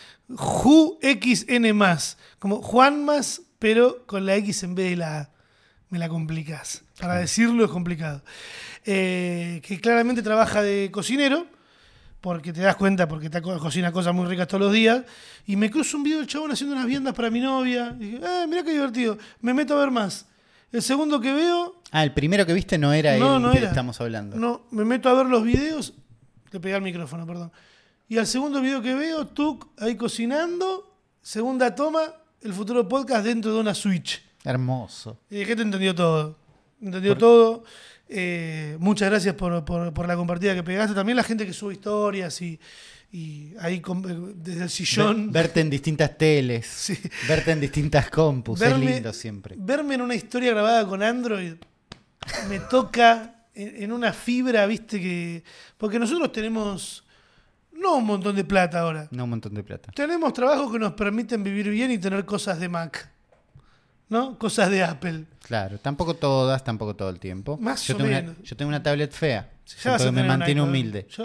S1: Ju X N más. Como Juan más, pero con la X en vez de la A. Me la complicás. Para decirlo es complicado. Eh, que claramente trabaja de cocinero, porque te das cuenta, porque te co- cocina cosas muy ricas todos los días. Y me cruzo un video del chabón haciendo unas viandas para mi novia. Y dije, eh, mirá qué divertido. Me meto a ver más. El segundo que veo...
S2: Ah, el primero que viste no era
S1: No,
S2: el
S1: no
S2: que
S1: era.
S2: estamos hablando.
S1: No, me meto a ver los videos. Le pegué al micrófono, perdón. Y al segundo video que veo, Tuc ahí cocinando. Segunda toma, el futuro podcast dentro de una Switch.
S2: Hermoso.
S1: Y dije, te entendió todo. Entendió
S2: Por-
S1: todo. Eh, muchas gracias por, por, por la compartida que pegaste. También la gente que sube historias y, y ahí con- desde el sillón.
S2: Ver- verte en distintas teles,
S1: Sí.
S2: verte en distintas compus,
S1: Verme-
S2: es lindo siempre.
S1: Verme en una historia grabada con Android me toca en, en una fibra, viste, que. Porque nosotros tenemos. No un montón de plata ahora.
S2: No un montón de plata.
S1: Tenemos trabajos que nos permiten vivir bien y tener cosas de Mac. ¿No? Cosas de Apple.
S2: Claro, tampoco todas, tampoco todo el tiempo.
S1: Más
S2: yo
S1: o
S2: tengo
S1: menos.
S2: Una, yo tengo una tablet fea,
S1: Si ya vas a
S2: siento que me
S1: tener un
S2: mantiene
S1: iPad.
S2: humilde.
S1: Yo-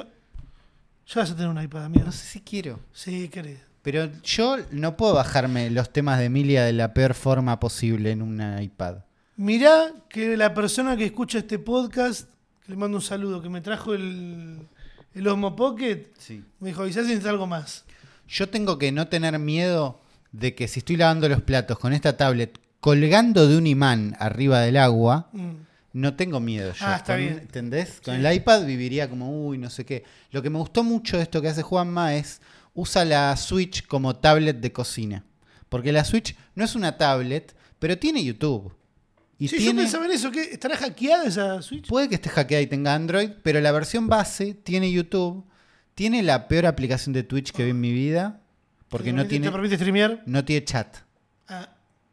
S1: ya vas a tener un iPad, amigo.
S2: No sé si quiero.
S1: Sí, querés.
S2: Pero yo no puedo bajarme los temas de Emilia de la peor forma posible en un iPad.
S1: Mirá que la persona que escucha este podcast, que le mando un saludo, que me trajo el, el Osmo Pocket,
S2: Sí.
S1: me dijo, quizás necesitas algo más.
S2: Yo tengo que no tener miedo de que si estoy lavando los platos con esta tablet colgando de un imán arriba del agua,
S1: Mm.
S2: no tengo miedo yo.
S1: Ah, está
S2: Con-
S1: bien.
S2: ¿Entendés? Con
S1: Sí.
S2: el iPad viviría como, uy, no sé qué. Lo que me gustó mucho de esto que hace Juanma es, usa la Switch como tablet de cocina. Porque la Switch no es una tablet, pero tiene YouTube. Y
S1: Sí, yo
S2: tiene,
S1: pensaba en eso, ¿qué? ¿Estará hackeada esa Switch?
S2: puede que esté hackeada y tenga Android, pero la versión base tiene YouTube. Tiene la peor aplicación de Twitch que vi en mi vida. Porque
S1: ¿Te
S2: no
S1: permite-
S2: tiene,
S1: ¿Te permite streamear?
S2: no tiene chat.
S1: Ah,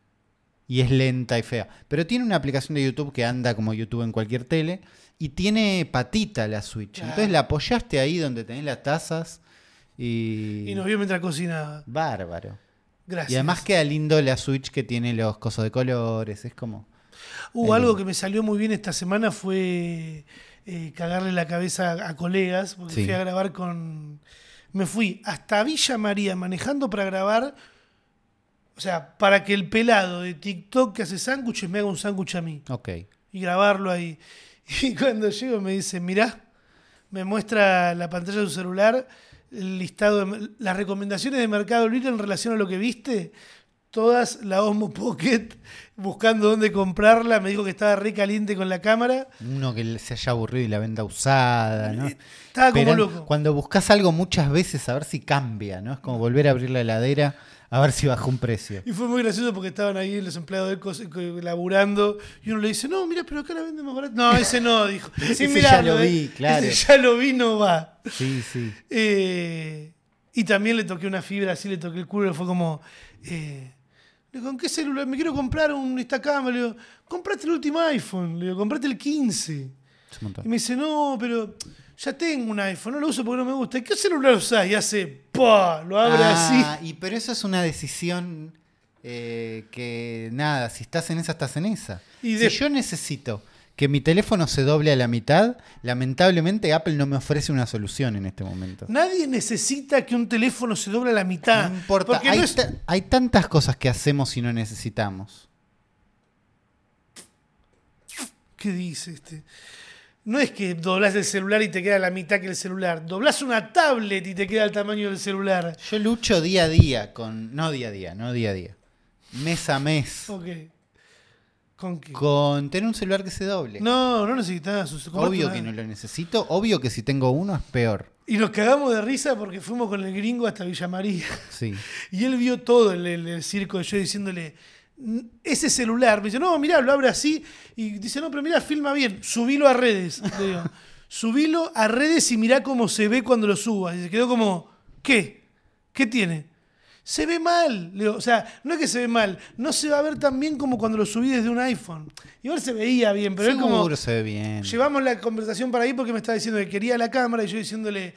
S2: Y es lenta y fea. Pero tiene una aplicación de YouTube que anda como YouTube en cualquier tele. Y tiene patita la Switch.
S1: Claro.
S2: Entonces la apoyaste ahí donde tenés las tazas. Y.
S1: y nos vio mientras cocinaba.
S2: Bárbaro.
S1: Gracias.
S2: Y además queda lindo la Switch que tiene los cosos de colores. Es como.
S1: Uh,
S2: es
S1: algo
S2: lindo.
S1: que me salió muy bien esta semana fue eh, cagarle la cabeza a, a colegas, porque
S2: Sí.
S1: fui a grabar con... Me fui hasta Villa María manejando para grabar, o sea, para que el pelado de TikTok que hace sándwiches me haga un sándwich a mí.
S2: Ok.
S1: Y grabarlo ahí. Y cuando llego me dice, mirá, me muestra la pantalla de su celular, el listado, de, las recomendaciones de Mercado Libre en relación a lo que viste, todas la Osmo Pocket, buscando dónde comprarla, me dijo que estaba re caliente con la cámara,
S2: Uno que se haya aburrido y la venda usada, ¿no?
S1: estaba como
S2: Pero
S1: loco.
S2: cuando buscas algo muchas veces a ver si cambia, ¿no? Es como volver a abrir la heladera a ver si bajó un precio.
S1: Y fue muy gracioso porque estaban ahí los empleados de él cos- co- laburando y uno le dice, no, mira, pero acá la venden más barata. No, ese no, dijo.
S2: Ese
S1: Sin
S2: ya
S1: mirarlo,
S2: lo
S1: ¿eh?
S2: vi, claro.
S1: Ese ya lo vi, no va.
S2: Sí, sí.
S1: Eh, y también le toqué una fibra, así le toqué el culo, fue como, eh, le digo, ¿con qué celular? Me quiero comprar un Instacam. Le digo, comprate el último iPhone. Le digo, comprate el quince.
S2: Es un montón.
S1: Y me dice, no, pero ya tengo un iPhone, no lo uso porque no me gusta. ¿Y qué celular usás? Y hace, ¡pah! Lo abre
S2: Ah,
S1: así.
S2: y pero eso es una decisión eh, que, nada, si estás en esa, estás en esa.
S1: Y de-
S2: Si yo necesito que mi teléfono se doble a la mitad, lamentablemente Apple no me ofrece una solución en este momento.
S1: Nadie necesita que un teléfono se doble a la mitad.
S2: No importa,
S1: Porque
S2: hay,
S1: no es-
S2: ta- hay tantas cosas que hacemos y no necesitamos.
S1: ¿Qué dice este? No es que doblás el celular y te queda la mitad que el celular. Doblás una tablet y te queda el tamaño del celular.
S2: Yo lucho día a día con... No día a día, no día a día. Mes a mes.
S1: Ok. ¿Con qué?
S2: Con tener un celular que se doble.
S1: No, no necesitas.
S2: Obvio que no lo necesito. Obvio que si tengo uno es peor.
S1: Y nos cagamos de risa porque fuimos con el gringo hasta Villa María.
S2: Sí.
S1: Y él vio todo el, el, el circo de yo diciéndole... Ese celular, me dice, no, mirá, lo abre así. Y dice, no, pero mirá, filma bien. Subilo a redes. Le digo, subilo a redes y mirá cómo se ve cuando lo subas. Y se quedó como, ¿qué? ¿Qué tiene? Se ve mal. Le digo, o sea, no es que se ve mal, no se va a ver tan bien como cuando lo subí desde un iPhone. Igual se veía bien, pero
S2: Seguro
S1: es como...
S2: se ve bien.
S1: Llevamos la conversación para ahí porque me estaba diciendo que quería la cámara y yo diciéndole,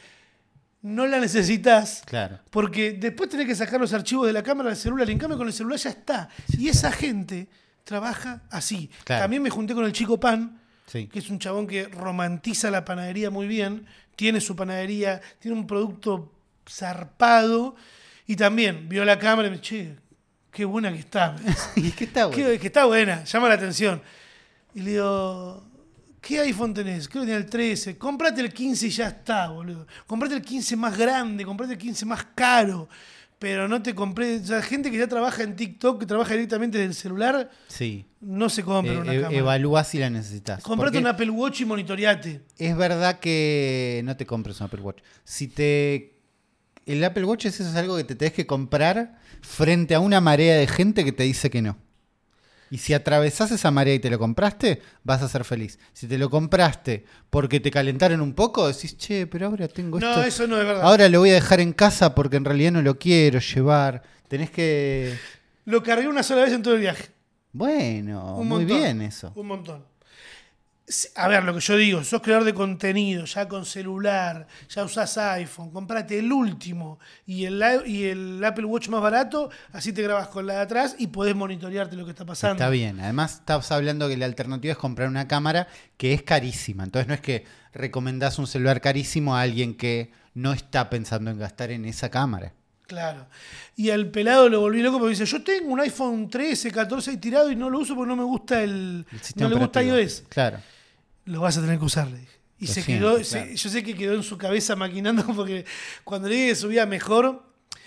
S1: no la necesitas.
S2: Claro.
S1: Porque después tenés que sacar los archivos de la cámara del celular. Y en cambio con el celular ya está. Y esa gente trabaja así.
S2: Claro.
S1: También me junté con el Chico Pan,
S2: Sí.
S1: que es un chabón que romantiza la panadería muy bien. Tiene su panadería, tiene un producto zarpado. Y también vio la cámara y me dice, che, qué buena que está.
S2: Y es que está bueno.
S1: Qué- que está buena, llama la atención. Y le digo, ¿qué iPhone tenés? Creo que tenía el trece. Comprate el quince y ya está, boludo. Comprate el quince más grande, comprate el quince más caro. Pero no te compré... O sea, gente que ya trabaja en TikTok, que trabaja directamente desde el celular,
S2: Sí.
S1: no se compra
S2: Eh,
S1: una
S2: e-
S1: cámara.
S2: evalúa si la necesitas.
S1: Comprate
S2: Porque
S1: un Apple Watch y monitoreate.
S2: es verdad que no te compres un Apple Watch. Si te... El Apple Watch es, eso es algo que te tenés que comprar frente a una marea de gente que te dice que no. Y si atravesás esa marea y te lo compraste, vas a ser feliz. Si te lo compraste porque te calentaron un poco, decís, che, pero ahora tengo esto.
S1: No, eso no es verdad.
S2: Ahora lo voy a dejar en casa porque en realidad no lo quiero llevar. Tenés que...
S1: Lo cargué una sola vez en todo el viaje.
S2: Bueno,
S1: Un
S2: muy
S1: montón,
S2: bien eso.
S1: Un montón. Sí, a ver, lo que yo digo, sos creador de contenido, ya con celular, ya usás iPhone, comprate el último y el, i- y el Apple Watch más barato, así te grabas con la de atrás y podés monitorearte lo que está pasando.
S2: Está bien. Además, estás hablando que la alternativa es comprar una cámara que es carísima. Entonces, no es que recomendás un celular carísimo a alguien que no está pensando en gastar en esa cámara.
S1: Claro. Y al pelado lo volví loco porque dice, yo tengo un iPhone trece, catorce ahí tirado y no lo uso porque no me gusta el,
S2: El sistema
S1: no le gusta
S2: operativo.
S1: iOS.
S2: Claro.
S1: Lo vas a tener que usar, le dije. Y
S2: Lo
S1: se
S2: siento,
S1: quedó, se-
S2: claro.
S1: yo sé que quedó en su cabeza maquinando porque cuando le dije que subía mejor,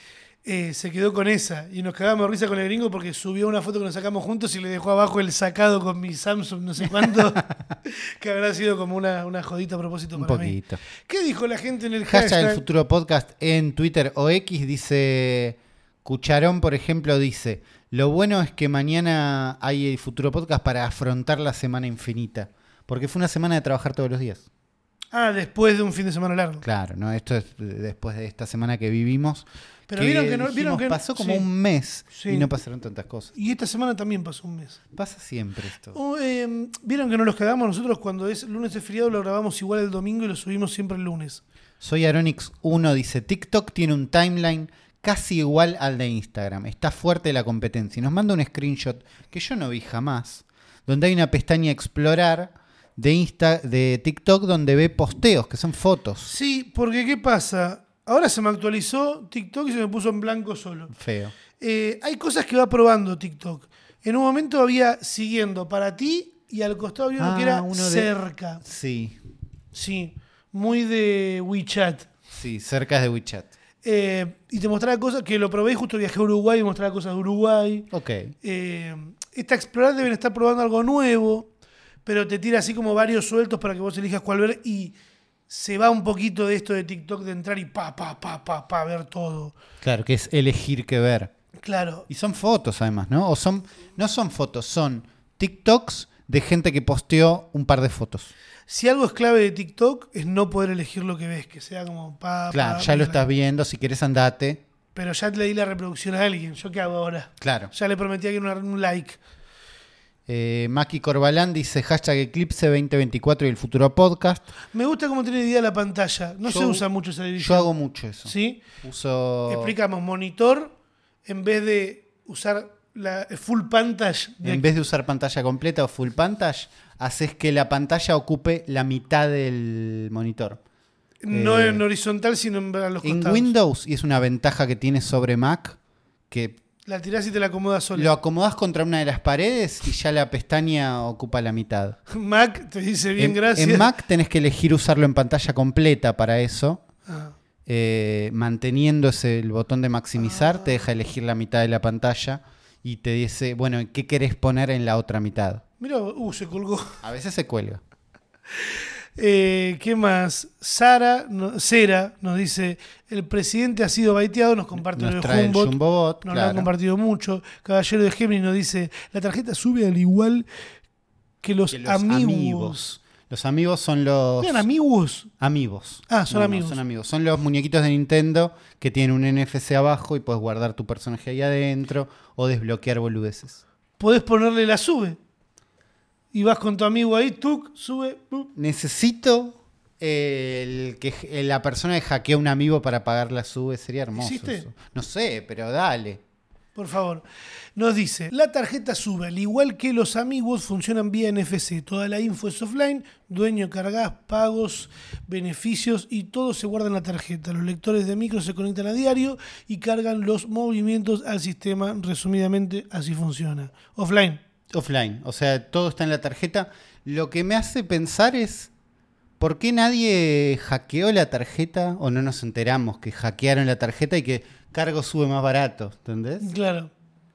S1: eh, se quedó con esa. Y nos cagamos de risa con el gringo porque subió una foto que nos sacamos juntos y le dejó abajo el sacado con mi Samsung no sé cuánto, que habrá sido como una, una jodita a propósito
S2: Un
S1: para mí.
S2: poquito.
S1: ¿Qué dijo la gente en el
S2: Hashtag
S1: hashtag?
S2: El Futuro Podcast en Twitter o X dice... Cucharón, por ejemplo, dice... Lo bueno es que mañana hay el Futuro Podcast para afrontar la semana infinita. Porque fue una semana de trabajar todos los días.
S1: Ah, después de un fin de semana largo.
S2: Claro, ¿no? Esto es después de esta semana que vivimos.
S1: Pero vieron que no- vieron
S2: dijimos,
S1: que-
S2: pasó como
S1: sí.
S2: un mes
S1: Sí.
S2: y no pasaron tantas cosas.
S1: Y esta semana también pasó un mes.
S2: Pasa siempre esto.
S1: Oh, eh, Vieron que no los cagamos nosotros cuando es lunes de feriado, lo grabamos igual el domingo y lo subimos siempre el lunes.
S2: Soy Aronix uno, dice, TikTok tiene un timeline casi igual al de Instagram. Está fuerte la competencia. Y nos manda un screenshot que yo no vi jamás, donde hay una pestaña Explorar de, Insta, de TikTok donde ve posteos, que son fotos.
S1: Sí, porque ¿qué pasa? Ahora se me actualizó TikTok y se me puso en blanco solo.
S2: Feo.
S1: Eh, hay cosas que va probando TikTok. En un momento había siguiendo para ti y al costado había uno
S2: Ah,
S1: que era
S2: uno de-
S1: cerca.
S2: Sí,
S1: Sí, muy de WeChat.
S2: sí, cerca de WeChat.
S1: Eh, y te mostraba cosas que lo probé y justo viajé a Uruguay y mostraba cosas de Uruguay.
S2: Ok.
S1: Eh, esta Explorar deben estar probando algo nuevo, pero te tira así como varios sueltos para que vos elijas cuál ver y se va un poquito de esto de TikTok de entrar y pa, pa, pa, pa, pa, ver todo.
S2: Claro, que es elegir qué ver.
S1: Claro.
S2: Y son fotos además, ¿no? O son, no son fotos, son TikToks de gente que posteó un par de fotos.
S1: Si algo es clave de TikTok es no poder elegir lo que ves, que sea como pa,
S2: Claro,
S1: pa,
S2: ya lo
S1: pa,
S2: estás viendo, si querés andate.
S1: Pero ya le di la reproducción a alguien. ¿Yo qué hago ahora?
S2: Claro.
S1: Ya le prometí a alguien una- un like.
S2: Eh, Maki Corbalán dice hashtag Eclipse veinte veinticuatro y el futuro podcast.
S1: Me gusta cómo tiene idea la pantalla. No
S2: Yo-
S1: se usa mucho esa división.
S2: Yo hago mucho eso.
S1: ¿Sí?
S2: Uso...
S1: Explicamos, monitor, en vez de usar la full pantalla. de-
S2: En vez de usar pantalla completa o full pantalla, haces que la pantalla ocupe la mitad del monitor.
S1: no
S2: eh,
S1: en horizontal, sino en a los
S2: En
S1: costados.
S2: Windows, y es una ventaja que tiene sobre Mac, que
S1: La tirás y te la acomodas sola.
S2: Lo acomodás contra una de las paredes y ya la pestaña ocupa la mitad.
S1: Mac te dice bien,
S2: en,
S1: gracias.
S2: En Mac tenés que elegir usarlo en pantalla completa para eso.
S1: Ah.
S2: Eh, manteniendo ese, el botón de maximizar, ah. te deja elegir la mitad de la pantalla y te dice, bueno, ¿qué querés poner en la otra mitad?
S1: Mira, uh, se colgó.
S2: A veces se cuelga.
S1: Eh, ¿Qué más? Sara, no, Cera nos dice, el presidente ha sido baiteado, nos comparte
S2: nos
S1: el
S2: trae
S1: Humbot,
S2: el Jumbobot,
S1: nos
S2: claro.
S1: lo han compartido mucho. Caballero de Géminis nos dice, la tarjeta sube al igual que los,
S2: que los
S1: amigos.
S2: amigos. Los amigos son los...
S1: ¿Eran amigos?
S2: Amigos.
S1: Ah, son
S2: no,
S1: amigos.
S2: No, son amigos. Son los muñequitos de Nintendo que tienen un N F C abajo y puedes guardar tu personaje ahí adentro o desbloquear boludeces.
S1: Podés ponerle la sube. Y vas con tu amigo ahí, tuc, sube. Tuc.
S2: Necesito eh, el que eh, la persona que hackea un amigo para pagar la sube. Sería hermoso.
S1: ¿Hiciste?
S2: Eso. No sé, pero dale.
S1: Por favor. Nos dice, la tarjeta sube, al igual que los amigos, funcionan vía N F C. Toda la info es offline, dueño, cargas, pagos, beneficios y todo se guarda en la tarjeta. Los lectores de micro se conectan a diario y cargan los movimientos al sistema. Resumidamente, así funciona. Offline.
S2: Offline, o sea, todo está en la tarjeta. Lo que me hace pensar es, ¿por qué nadie hackeó la tarjeta o no nos enteramos que hackearon la tarjeta y que cargo sube más barato? ¿Entendés?
S1: Claro.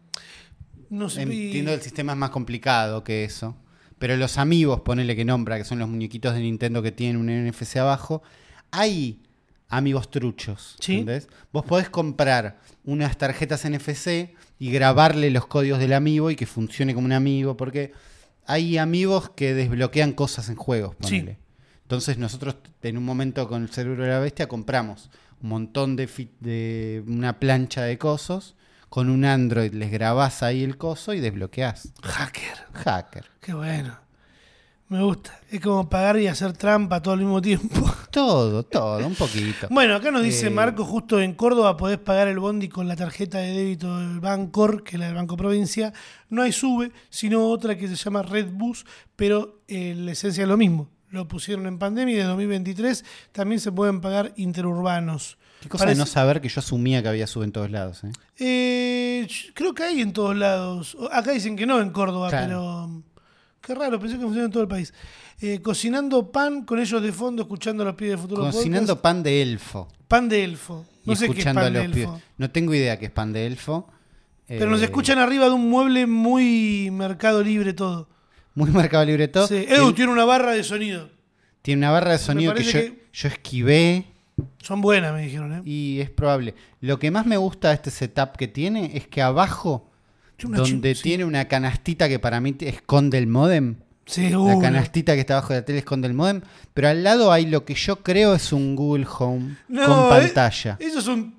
S1: No sé,
S2: Entiendo que el sistema es más complicado que eso. Pero los amigos, ponele que nombra, que son los muñequitos de Nintendo que tienen un N F C abajo, hay amigos truchos.
S1: ¿Sí?
S2: ¿Entendés? Vos podés comprar unas tarjetas N F C y grabarle los códigos del amigo y que funcione como un amigo, porque hay amigos que desbloquean cosas en juegos, ponele.
S1: Sí.
S2: Entonces nosotros en un momento con el cerebro de la bestia compramos un montón de, fi- de una plancha de cosos, con un Android les grabás ahí el coso y desbloqueás.
S1: Hacker.
S2: Hacker.
S1: Qué bueno. Me gusta. Es como pagar y hacer trampa todo al mismo tiempo.
S2: Todo, todo, un poquito.
S1: Bueno, acá nos dice
S2: Eh,
S1: Marco, justo en Córdoba podés pagar el bondi con la tarjeta de débito del Bancor, que es la del Banco Provincia. No hay sube, sino otra que se llama Redbus, pero eh, la esencia es lo mismo. Lo pusieron en pandemia y de dos mil veintitrés también se pueden pagar interurbanos.
S2: Qué cosa Parece... de no saber que yo asumía que había sube en todos lados. ¿eh?
S1: Eh, creo que hay en todos lados. Acá dicen que no en Córdoba, claro. Pero... Qué raro, pensé que funcionaba en todo el país. Eh, cocinando pan con ellos de fondo, escuchando a los pibes de Futuro Podcast.
S2: Cocinando pan de elfo.
S1: Pan de elfo. No
S2: y
S1: sé qué es pan
S2: a los
S1: de elfo.
S2: Pibes. No tengo idea qué es pan de elfo.
S1: Pero
S2: eh...
S1: nos escuchan arriba de un mueble muy Mercado Libre todo.
S2: Muy Mercado Libre todo.
S1: Sí. Edu el... tiene una barra de sonido.
S2: Tiene una barra de sonido que yo, que yo esquivé.
S1: Son buenas, me dijeron. ¿eh?
S2: Y es probable. Lo que más me gusta de este setup que tiene es que abajo, donde ch- tiene sí. una canastita que para mí esconde el módem.
S1: Sí,
S2: uh, la canastita que está abajo de la tele esconde el módem. Pero al lado hay lo que yo creo es un Google Home no, con pantalla.
S1: Eh, eso es un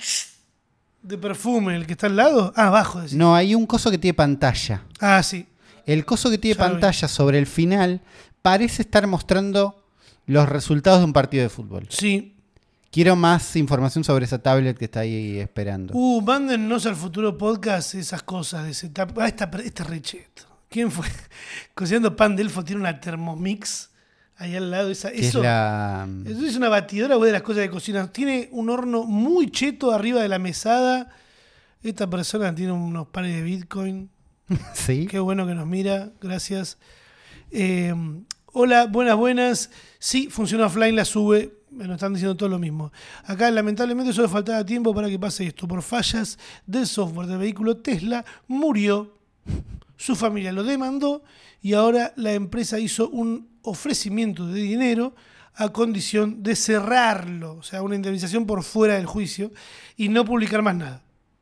S1: de perfume, el que está al lado. Ah, abajo. Decís.
S2: No, hay un coso que tiene pantalla.
S1: Ah, sí.
S2: El coso que tiene ya pantalla sobre el final parece estar mostrando los resultados de un partido de fútbol.
S1: Sí.
S2: Quiero más información sobre esa tablet que está ahí esperando.
S1: Uh, mándennos al Futuro Podcast esas cosas de ese tab- Ah, esta, este recheto. ¿Quién fue? Cocinando pan de elfo tiene una Thermomix ahí al lado. Esa, eso,
S2: es la...
S1: eso es una batidora de las cosas de cocina. Tiene un horno muy cheto arriba de la mesada. Esta persona tiene unos pares de Bitcoin.
S2: Sí.
S1: Qué bueno que nos mira. Gracias. Eh, hola, buenas, buenas. Sí, funciona offline, la sube. Me lo están diciendo todo lo mismo. Acá, lamentablemente, solo faltaba tiempo para que pase esto. Por fallas del software del vehículo Tesla, murió. Su familia lo demandó y ahora la empresa hizo un ofrecimiento de dinero a condición de cerrarlo. O sea, una indemnización por fuera del juicio y no publicar más nada.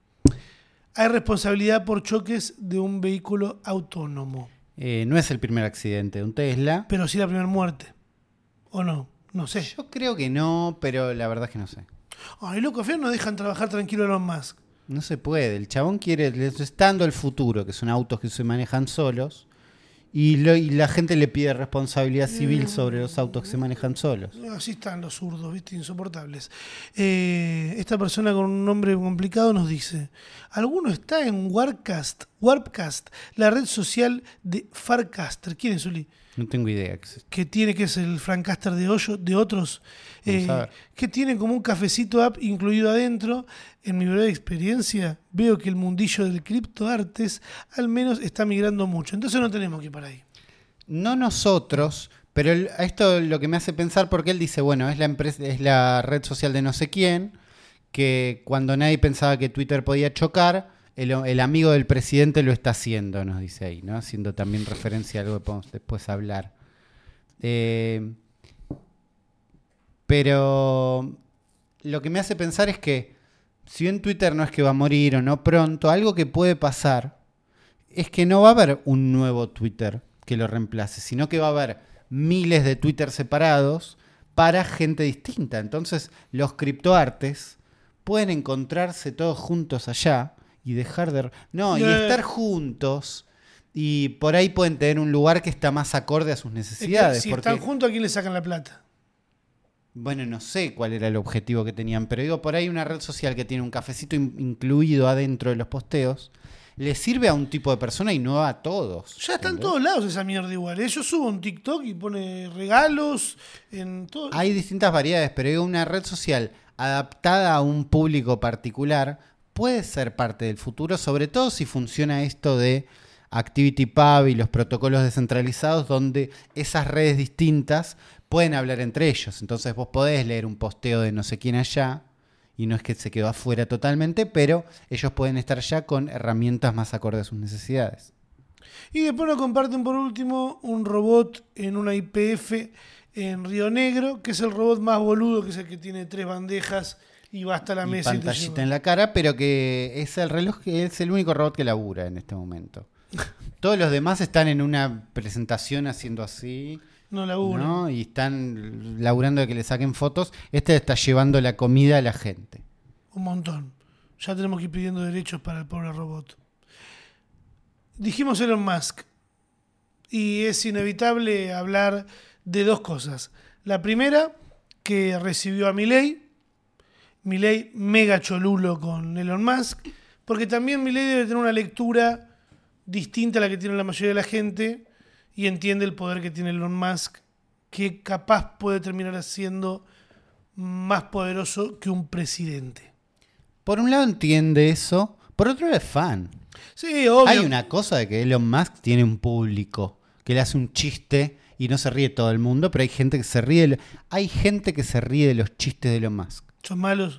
S1: Hay responsabilidad por choques de un vehículo autónomo.
S2: Eh, no es el primer accidente de un Tesla.
S1: Pero sí la primera muerte. ¿O no? No sé.
S2: Yo creo que no, pero la verdad es que no sé.
S1: Ay, loco, al final no dejan trabajar tranquilo a Elon Musk.
S2: No se puede. El chabón quiere... Le está dando el futuro, que son autos que se manejan solos. Y, lo, y la gente le pide responsabilidad civil sobre los autos que se manejan solos.
S1: Así están los zurdos, ¿viste? Insoportables. Eh, esta persona con un nombre complicado nos dice: ¿alguno está en Warpcast? Warpcast, la red social de Farcaster. ¿Quién es, Uli?
S2: No tengo idea qué es esto.
S1: que tiene, que es el Francaster de, hoyo, de otros,
S2: Vamos a
S1: eh,
S2: ver.
S1: que tiene como un cafecito app incluido adentro. En mi breve experiencia, veo que el mundillo del criptoartes al menos está migrando mucho. Entonces no tenemos que ir para ahí.
S2: No nosotros, pero el- a esto lo que me hace pensar, porque él dice, bueno, es la empresa, es la red social de no sé quién, que cuando nadie pensaba que Twitter podía chocar, el, el amigo del presidente lo está haciendo, nos dice ahí, ¿no? Haciendo también referencia a algo que podemos después hablar. Eh, pero lo que me hace pensar es que si bien Twitter no es que va a morir o no pronto, algo que puede pasar es que no va a haber un nuevo Twitter que lo reemplace, sino que va a haber miles de Twitter separados para gente distinta. Entonces los criptoartes pueden encontrarse todos juntos allá y dejar de... No, y
S1: Eh.
S2: estar juntos y por ahí pueden tener un lugar que está más acorde a sus
S1: Es que
S2: necesidades.
S1: si
S2: porque,
S1: están juntos, ¿a quién le sacan la plata?
S2: bueno, no sé cuál era el objetivo que tenían, pero digo, por ahí una red social que tiene un cafecito in- incluido adentro de los posteos, le sirve a un tipo de persona y no a todos.
S1: Ya está en
S2: ¿entendés?
S1: todos lados esa mierda igual. ¿eh? Yo subo un TikTok y pone regalos en todo.
S2: Hay distintas variedades, pero digo, una red social adaptada a un público particular puede ser parte del futuro, sobre todo si funciona esto de ActivityPub y los protocolos descentralizados, donde esas redes distintas pueden hablar entre ellos. Entonces vos podés leer un posteo de no sé quién allá, y no es que se quedó afuera totalmente, pero ellos pueden estar ya con herramientas más acorde a sus necesidades.
S1: Y después nos comparten por último un robot en una I P F en Río Negro, que es el robot más boludo, que es el que tiene tres bandejas y va hasta la
S2: Y
S1: mesa y te
S2: pantallita
S1: lleva.
S2: en la cara, pero que es el reloj que es el único robot que labura en este momento. Todos los demás están en una presentación haciendo así,
S1: No labura.
S2: ¿no? Y están laburando de que le saquen fotos. Este está llevando la comida a la gente.
S1: Un montón. Ya tenemos que ir pidiendo derechos para el pobre robot. Dijimos Elon Musk. Y es inevitable hablar de dos cosas. La primera, que recibió a Milei. Milei mega cholulo con Elon Musk. Porque también Milei debe tener una lectura distinta a la que tiene la mayoría de la gente. Y entiende el poder que tiene Elon Musk. Que capaz puede terminar siendo más poderoso que un presidente.
S2: Por un lado entiende eso, por otro lado es fan.
S1: Sí, obvio.
S2: Hay una cosa de que Elon Musk tiene un público, que le hace un chiste y no se ríe todo el mundo, pero hay gente que se ríe de lo- hay gente que se ríe de los chistes de Elon Musk.
S1: Son malos.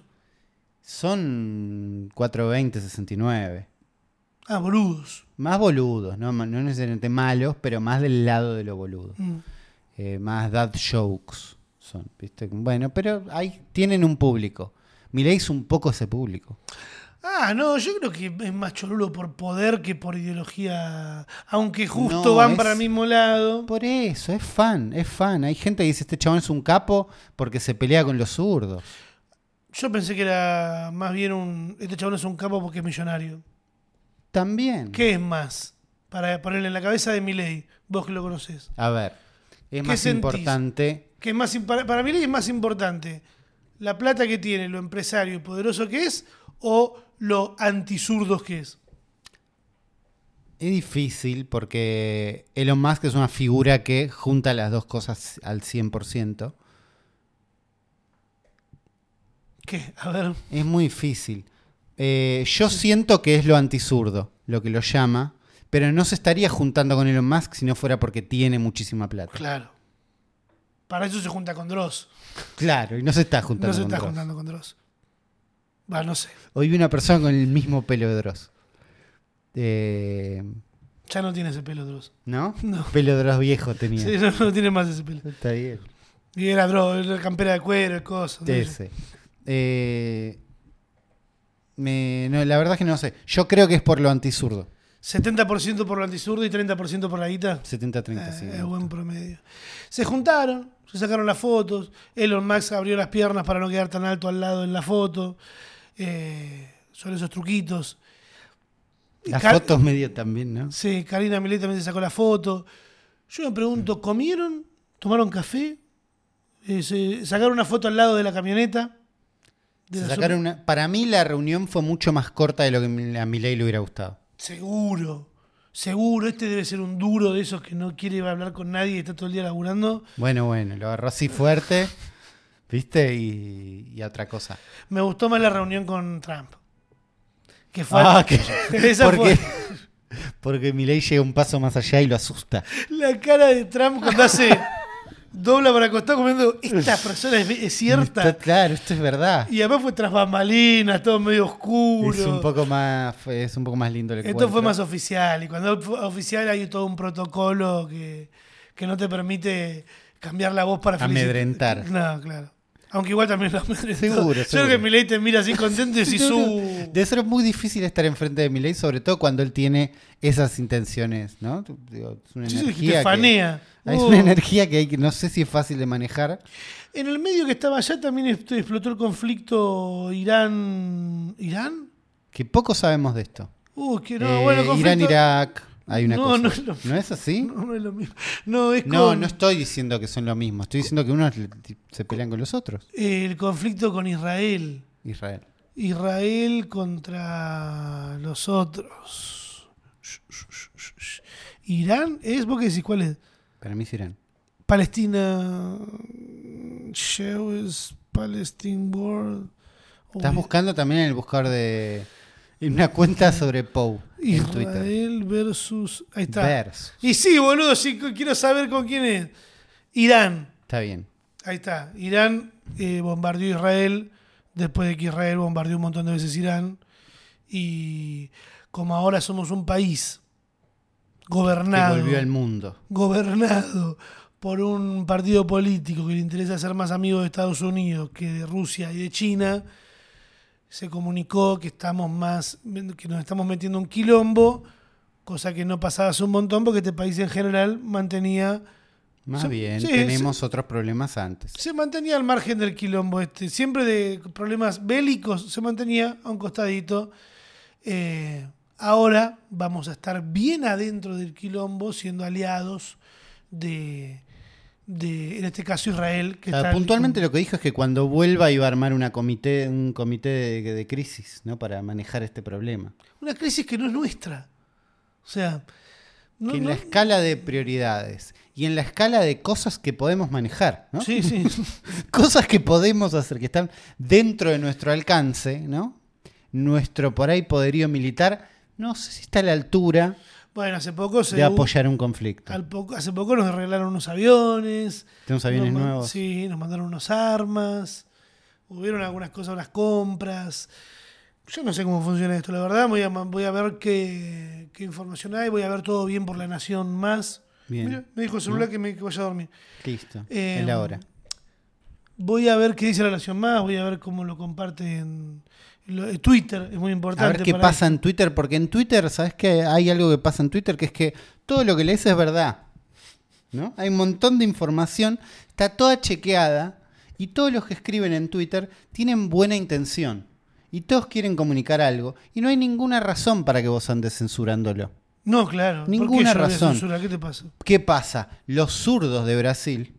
S2: Son cuatrocientos veinte, sesenta y nueve.
S1: Ah, boludos.
S2: Más boludos, ¿no? No necesariamente malos, pero más del lado de lo boludo.
S1: Mm.
S2: Eh, más dad jokes son, ¿viste? Bueno, pero ahí tienen un público. Milei es un poco ese público.
S1: Ah, no, yo creo que es más cholulo por poder que por ideología. Aunque justo
S2: No,
S1: van
S2: es-
S1: para el mismo lado.
S2: Por eso, es fan, es fan. Hay gente que dice, este chabón es un capo porque se pelea con los zurdos.
S1: Yo pensé que era más bien un. Este chabón es un capo porque es millonario.
S2: También.
S1: ¿Qué es más? Para ponerle en la cabeza de Milei, vos que lo conocés.
S2: A ver, es
S1: ¿Qué
S2: más
S1: sentís?
S2: importante.
S1: ¿Qué es más, im- para, para Milei es más importante la plata que tiene, lo empresario poderoso que es, o lo antizurdos que es?
S2: Es difícil porque Elon Musk es una figura que junta las dos cosas al cien por ciento.
S1: ¿Qué? A ver.
S2: Es muy difícil. Eh, yo siento que es lo antizurdo, lo que lo llama, pero no se estaría juntando con Elon Musk si no fuera porque tiene muchísima plata.
S1: Claro. Para eso se junta con Dross.
S2: Claro, y no se está juntando
S1: No se
S2: con
S1: está
S2: Dross.
S1: juntando con Dross. Va, no sé.
S2: Hoy vi una persona con el mismo pelo de Dross. Eh,
S1: Ya no tiene ese pelo Dross.
S2: ¿No?
S1: No.
S2: Pelo Dross viejo tenía.
S1: Sí, no, no tiene más ese pelo.
S2: Está bien.
S1: Y era Dross, era campera de cuero, el coso. ¿no?
S2: Ese. Eh, me- no, la verdad es que no sé. Yo creo que es por lo antizurdo.
S1: setenta por ciento por lo antizurdo y treinta por ciento por la guita.
S2: setenta treinta, sí.
S1: Eh, es buen promedio. Se juntaron, se sacaron las fotos. Elon Musk abrió las piernas para no quedar tan alto al lado en la foto. Eh, son esos truquitos.
S2: Las
S1: Car-
S2: fotos medio también, ¿no?
S1: Sí, Karina Milei también se sacó la foto. Yo me pregunto, ¿comieron? ¿Tomaron café? Eh, ¿se sacaron una foto al lado de la camioneta? De
S2: Se
S1: la
S2: sacaron
S1: super-
S2: una- para mí la reunión fue mucho más corta de lo que a Milei le hubiera gustado.
S1: Seguro, seguro, este debe ser un duro de esos que no quiere hablar con nadie y está todo el día laburando.
S2: Bueno, bueno, lo agarró así fuerte, ¿viste? Y, y otra cosa.
S1: Me gustó más la reunión con Trump. Que fue...
S2: Ah, que,
S1: esa
S2: porque,
S1: fue
S2: porque Milei llega un paso más allá y lo asusta.
S1: la cara de Trump cuando hace... dobla para acostado comiendo, esta persona es, es cierta.
S2: Está claro, esto es verdad.
S1: Y además fue tras bambalinas, todo medio oscuro.
S2: Es un poco más, fue- es un poco más lindo el
S1: Esto
S2: encuentro.
S1: fue más oficial. Y cuando fue oficial hay todo un protocolo que, que no te permite cambiar la voz para felicitar.
S2: Amedrentar.
S1: No, claro. Aunque igual también lo amedrentó.
S2: Seguro,
S1: Yo
S2: seguro.
S1: creo que Milei te mira así contento y decís,
S2: No, no.
S1: "Uh".
S2: Debe ser muy difícil estar enfrente de Milei, sobre todo cuando él tiene esas intenciones, ¿no? Digo, es una
S1: Sí, sí,
S2: energía
S1: te
S2: que-
S1: fanea.
S2: es
S1: Uh.
S2: una energía que hay que no sé si es fácil de manejar.
S1: En el medio que estaba allá también est- explotó el conflicto Irán. ¿Irán?
S2: Que poco sabemos de esto.
S1: Uh, que no,
S2: Eh,
S1: bueno, conflicto...
S2: Irán-Irak, hay una
S1: No,
S2: cosa.
S1: no es lo-
S2: ¿No es así?
S1: No, no es lo mismo. No, es
S2: No,
S1: con
S2: no estoy diciendo que son lo mismo. Estoy diciendo que unos le- se pelean con los otros.
S1: el conflicto con Israel.
S2: Israel.
S1: Israel contra los otros. Irán es, ¿vos qué decís cuál es?
S2: Para mí es Irán.
S1: Palestina. Jewish Palestine World.
S2: Estás
S1: Uy,
S2: buscando también en el buscador de en una cuenta sobre Pou en Twitter.
S1: Israel versus. Ahí está.
S2: Vers.
S1: Y sí, boludo, sí, quiero saber con quién es. Irán.
S2: Está bien.
S1: Ahí está. Irán eh, bombardeó Israel después de que Israel bombardeó un montón de veces Irán. Y como ahora somos un país
S2: Que
S1: gobernado,
S2: volvió al mundo.
S1: gobernado por un partido político que le interesa ser más amigo de Estados Unidos que de Rusia y de China, se comunicó que estamos más, que nos estamos metiendo un quilombo, cosa que no pasaba hace un montón porque este país en general mantenía
S2: Más
S1: Sí,
S2: bien,
S1: sí,
S2: tenemos otros problemas antes.
S1: se mantenía al margen del quilombo este, siempre de problemas bélicos se mantenía a un costadito. Eh, ahora vamos a estar bien adentro del quilombo, siendo aliados de, de en este caso Israel. Que
S2: O sea,
S1: está
S2: puntualmente lo que dijo es que cuando vuelva iba a armar una comité, un comité de, de crisis, ¿no? Para manejar este problema.
S1: una crisis que no es nuestra. O sea, no,
S2: que en
S1: no-
S2: la escala de prioridades y en la escala de cosas que podemos manejar, ¿no?
S1: sí, sí.
S2: Cosas que podemos hacer, que están dentro de nuestro alcance, ¿no? Nuestro por ahí poderío militar, no sé si está a la altura
S1: Bueno, hace poco se
S2: de apoyar un conflicto.
S1: al poco, hace poco nos arreglaron unos aviones.
S2: Tenemos aviones
S1: Nos man-
S2: nuevos.
S1: Sí, nos mandaron unas armas. Hubieron algunas cosas, unas compras. Yo no sé cómo funciona esto, la verdad. Voy a, voy a ver qué, qué información hay. Voy a ver todo bien por La Nación más.
S2: Bien.
S1: Mira, me dijo el celular que, me, que vaya a dormir.
S2: Listo.
S1: Eh,
S2: es la hora.
S1: Voy a ver qué dice La Nación más. Voy a ver cómo lo comparte en, en lo- en Twitter. Es muy importante.
S2: A ver qué
S1: para
S2: pasa en Twitter, porque en Twitter, ¿sabes qué? Hay algo que pasa en Twitter que es que todo lo que lees es verdad, ¿no? Hay un montón de información, está toda chequeada y todos los que escriben en Twitter tienen buena intención y todos quieren comunicar algo y no hay ninguna razón para que vos andes censurándolo.
S1: No, claro. ¿Por qué
S2: Ninguna
S1: yo lo voy a
S2: razón.
S1: censurar? ¿Qué te pasa?
S2: ¿Qué pasa? Los zurdos de Brasil,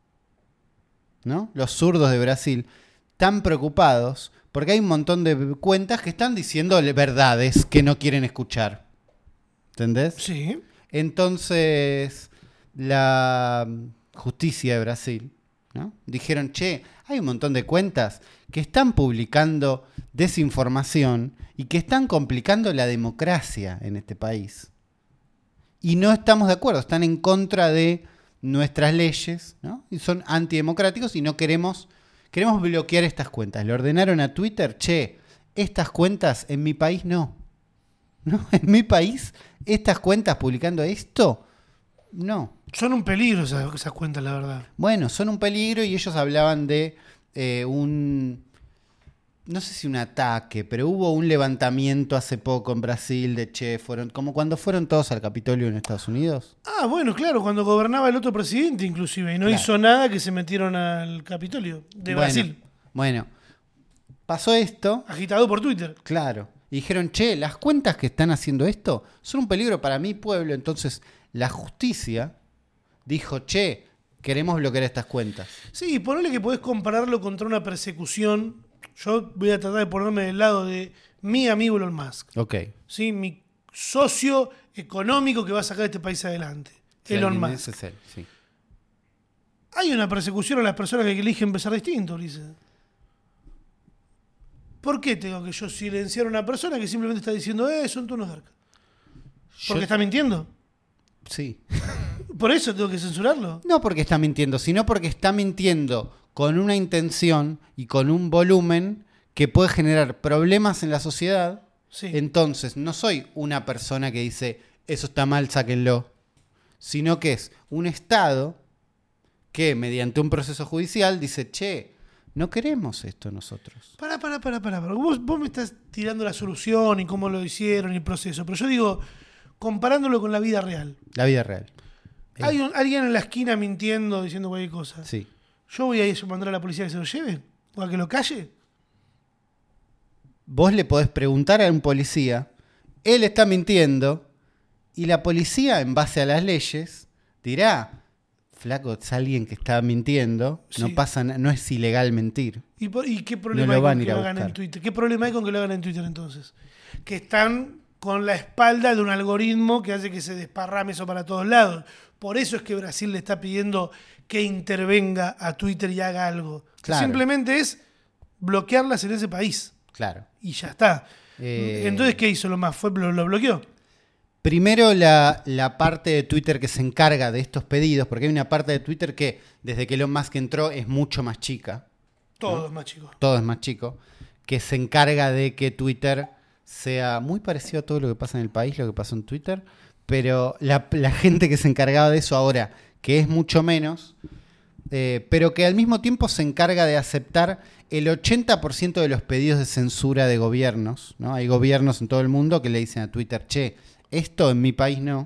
S2: ¿no? Los zurdos de Brasil están preocupados porque hay un montón de cuentas que están diciendo verdades que no quieren escuchar. ¿Entendés?
S1: Sí.
S2: Entonces, la justicia de Brasil, ¿no? Dijeron, che, hay un montón de cuentas que están publicando desinformación y que están complicando la democracia en este país. Y no estamos de acuerdo, están en contra de nuestras leyes, ¿no? Y son antidemocráticos y no queremos, queremos bloquear estas cuentas. Le ordenaron a Twitter, che, estas cuentas en mi país no. ¿No? En mi país, estas cuentas publicando esto, no.
S1: Son un peligro esas, esas cuentas, la verdad.
S2: Bueno, son un peligro y ellos hablaban de eh, un, no sé si un ataque, pero hubo un levantamiento hace poco en Brasil de che, fueron como cuando fueron todos al Capitolio en Estados Unidos.
S1: Ah, bueno, claro, cuando gobernaba el otro presidente inclusive, y no
S2: Claro.
S1: hizo nada que se metieron al Capitolio de
S2: Bueno,
S1: Brasil,
S2: Bueno, pasó esto,
S1: agitado por Twitter.
S2: claro, y dijeron, che, las cuentas que están haciendo esto son un peligro para mi pueblo, entonces la justicia dijo, che, queremos bloquear estas cuentas.
S1: Sí, ponele que podés compararlo contra una persecución. Yo voy a tratar de ponerme del lado de mi amigo Elon Musk,
S2: Ok.
S1: ¿sí? Mi socio económico que va a sacar este país adelante.
S2: Si
S1: Elon
S2: alguien de
S1: Musk.
S2: ese es él, sí.
S1: Hay una persecución a las personas que eligen pensar distinto, Ulises. ¿Por qué tengo que yo silenciar a una persona que simplemente está diciendo, eh, son todos unos garcas? ¿Porque
S2: Yo-
S1: está mintiendo?
S2: Sí.
S1: ¿Por eso tengo que censurarlo?
S2: No porque está mintiendo, sino porque está mintiendo con una intención y con un volumen que puede generar problemas en la sociedad.
S1: Sí.
S2: Entonces, no soy una persona que dice, eso está mal, sáquenlo. Sino que es un Estado que, mediante un proceso judicial, dice, che, no queremos esto nosotros.
S1: Pará, pará, pará, pará. pará. Vos, vos me estás tirando la solución y cómo lo hicieron y el proceso. Pero yo digo, comparándolo con la vida real.
S2: La vida real. El-
S1: Hay un- alguien en la esquina mintiendo, diciendo cualquier cosa.
S2: Sí.
S1: ¿Yo voy a ir a mandar a la policía que se lo lleve? ¿O a que lo calle?
S2: Vos le podés preguntar a un policía, él está mintiendo, y la policía, en base a las leyes, dirá, flaco, es alguien que está mintiendo,
S1: Sí.
S2: no pasa na- no es ilegal mentir.
S1: ¿Y, por- y qué problema
S2: No lo
S1: hay
S2: van
S1: con
S2: a
S1: que
S2: ir a
S1: lo hagan en
S2: buscar.
S1: Twitter? ¿Qué problema hay con que lo hagan en Twitter entonces? Que están con la espalda de un algoritmo que hace que se desparrame eso para todos lados. Por eso es que Brasil le está pidiendo que intervenga a Twitter y haga algo. Que
S2: Claro.
S1: simplemente es bloquearlas en ese país.
S2: Claro.
S1: Y ya está.
S2: Eh,
S1: Entonces, ¿qué hizo lo más? ¿Fue lo, lo bloqueó?
S2: Primero la, la parte de Twitter que se encarga de estos pedidos, porque hay una parte de Twitter que desde que Elon Musk entró es mucho más chica,
S1: Todo es más chico.
S2: todo es más chico, que se encarga de que Twitter sea muy parecido a todo lo que pasa en el país, lo que pasó en Twitter, pero la, la gente que se encargaba de eso ahora, que es mucho menos, eh, pero que al mismo tiempo se encarga de aceptar el ochenta por ciento de los pedidos de censura de gobiernos, ¿no? Hay gobiernos en todo el mundo que le dicen a Twitter, che, esto en mi país no.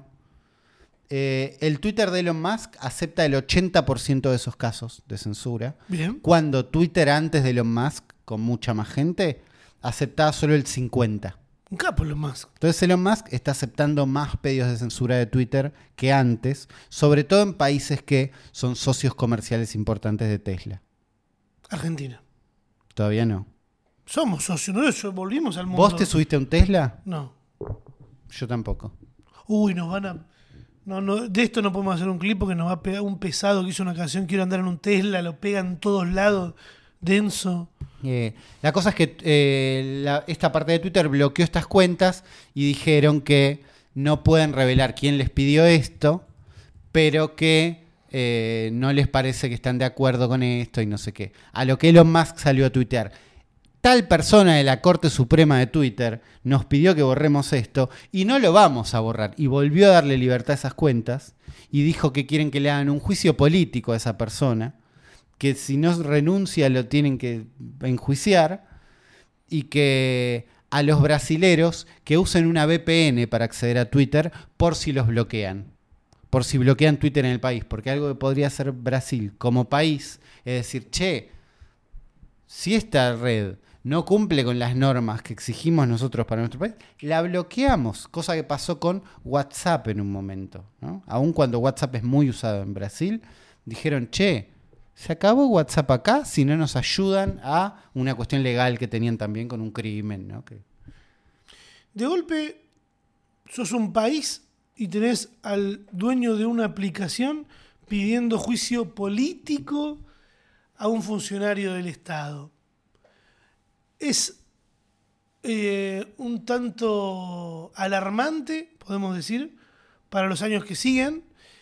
S2: Eh, el Twitter de Elon Musk acepta el ochenta por ciento de esos casos de censura,
S1: Bien.
S2: cuando Twitter antes de Elon Musk, con mucha más gente, aceptaba solo el cincuenta por ciento.
S1: Un capo lo más.
S2: Entonces Elon Musk está aceptando más pedidos de censura de Twitter que antes, sobre todo en países que son socios comerciales importantes de Tesla.
S1: Argentina.
S2: Todavía no.
S1: Somos socios, ¿no? Yo- volvimos al mundo.
S2: ¿Vos te subiste a un Tesla?
S1: No.
S2: Yo tampoco.
S1: Uy, nos van a... No, no, de esto no podemos hacer un clip porque nos va a pegar un pesado que hizo una canción, quiero andar en un Tesla, lo pegan en todos lados, denso.
S2: Eh, la cosa es que eh, la- esta parte de Twitter bloqueó estas cuentas y dijeron que no pueden revelar quién les pidió esto, pero que eh, no les parece que están de acuerdo con esto y no sé qué. A lo que Elon Musk salió a tuitear. Tal persona de la Corte Suprema de Twitter nos pidió que borremos esto y no lo vamos a borrar. Y volvió a darle libertad a esas cuentas y dijo que quieren que le hagan un juicio político a esa persona, que si no renuncia lo tienen que enjuiciar y que a los brasileros que usen una V P N para acceder a Twitter por si los bloquean, por si bloquean Twitter en el país, porque algo que podría hacer Brasil como país es decir, che, si esta red no cumple con las normas que exigimos nosotros para nuestro país, la bloqueamos, cosa que pasó con WhatsApp en un momento, ¿no? Aun cuando WhatsApp es muy usado en Brasil, dijeron, che, se acabó WhatsApp acá si no nos ayudan a una cuestión legal que tenían también con un crimen, ¿no? Que...
S1: De golpe, sos un país y tenés al dueño de una aplicación pidiendo juicio político a un funcionario del Estado. Es eh, un tanto alarmante, podemos decir, para los años que siguen,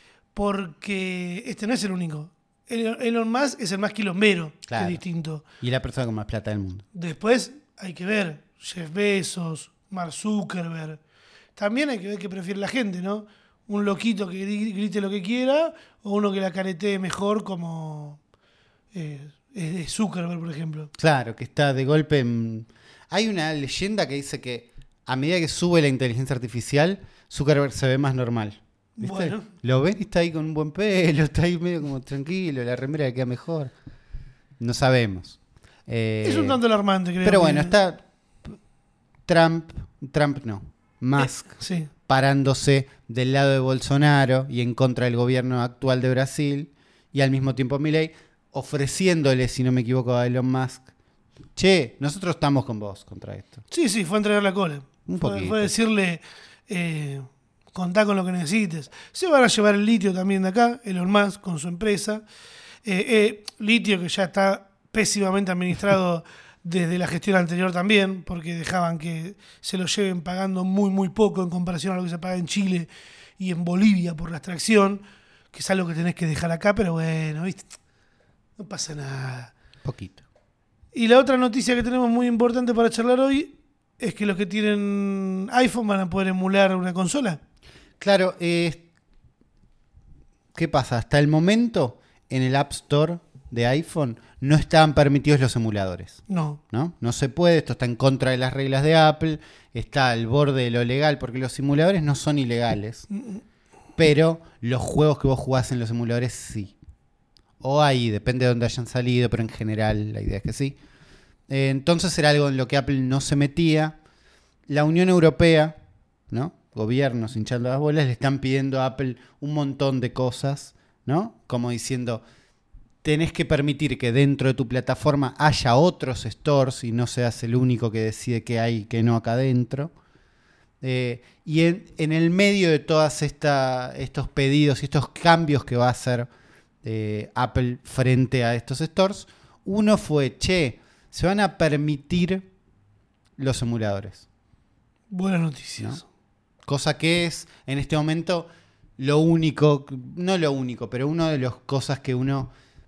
S1: porque este no es el único. Elon Elon Musk es el más quilombero,
S2: Claro.
S1: que es distinto.
S2: Y la persona con más plata del mundo.
S1: Después hay que ver Jeff Bezos, Mark Zuckerberg. También hay que ver qué prefiere la gente, ¿no? Un loquito que gri- grite lo que quiera o uno que la caretee mejor como eh, es de Zuckerberg, por ejemplo.
S2: Claro, que está de golpe en... Hay una leyenda que dice que a medida que sube la inteligencia artificial, Zuckerberg se ve más normal. ¿Viste?
S1: Bueno.
S2: Lo ven y está ahí con un buen pelo, está ahí medio como tranquilo, la remera le queda mejor. No sabemos. Eh,
S1: Es un tanto alarmante, creo.
S2: Pero
S1: que-
S2: bueno, está Trump, Trump no, Musk,
S1: Eh, sí.
S2: parándose del lado de Bolsonaro y en contra del gobierno actual de Brasil, y al mismo tiempo Milei ofreciéndole, si no me equivoco, a Elon Musk, che, nosotros estamos con vos contra esto.
S1: Sí, sí, fue a entregar la cola.
S2: Un
S1: Fue,
S2: poquito.
S1: fue decirle, eh, contá con lo que necesites. Se van a llevar el litio también de acá, Elon Musk con su empresa. Eh, eh, litio que ya está pésimamente administrado desde la gestión anterior también, porque dejaban que se lo lleven pagando muy, muy poco en comparación a lo que se paga en Chile y en Bolivia por la extracción, que es algo que tenés que dejar acá, pero bueno, ¿viste? No pasa nada.
S2: Poquito.
S1: Y la otra noticia que tenemos muy importante para charlar hoy es que los que tienen iPhone van a poder emular una consola.
S2: Claro, eh, ¿qué pasa? Hasta el momento, en el App Store de iPhone no estaban permitidos los emuladores.
S1: No.
S2: ¿No? No se puede, esto está en contra de las reglas de Apple, está al borde de lo legal, porque los simuladores no son ilegales, pero los juegos que vos jugás en los emuladores sí. O ahí, depende de dónde hayan salido, pero en general la idea es que sí. Eh, entonces era algo en lo que Apple no se metía. La Unión Europea, ¿no? Gobiernos hinchando las bolas, le están pidiendo a Apple un montón de cosas, ¿no? Como diciendo, tenés que permitir que dentro de tu plataforma haya otros stores y no seas el único que decide qué hay y qué no acá adentro. Eh, y en, en el medio de todos estos pedidos y estos cambios que va a hacer eh, Apple frente a estos stores, uno fue, che, se van a permitir los emuladores.
S1: Buenas noticias.
S2: ¿No? Cosa que es, en este momento, lo único, no lo único, pero una de las cosas que uno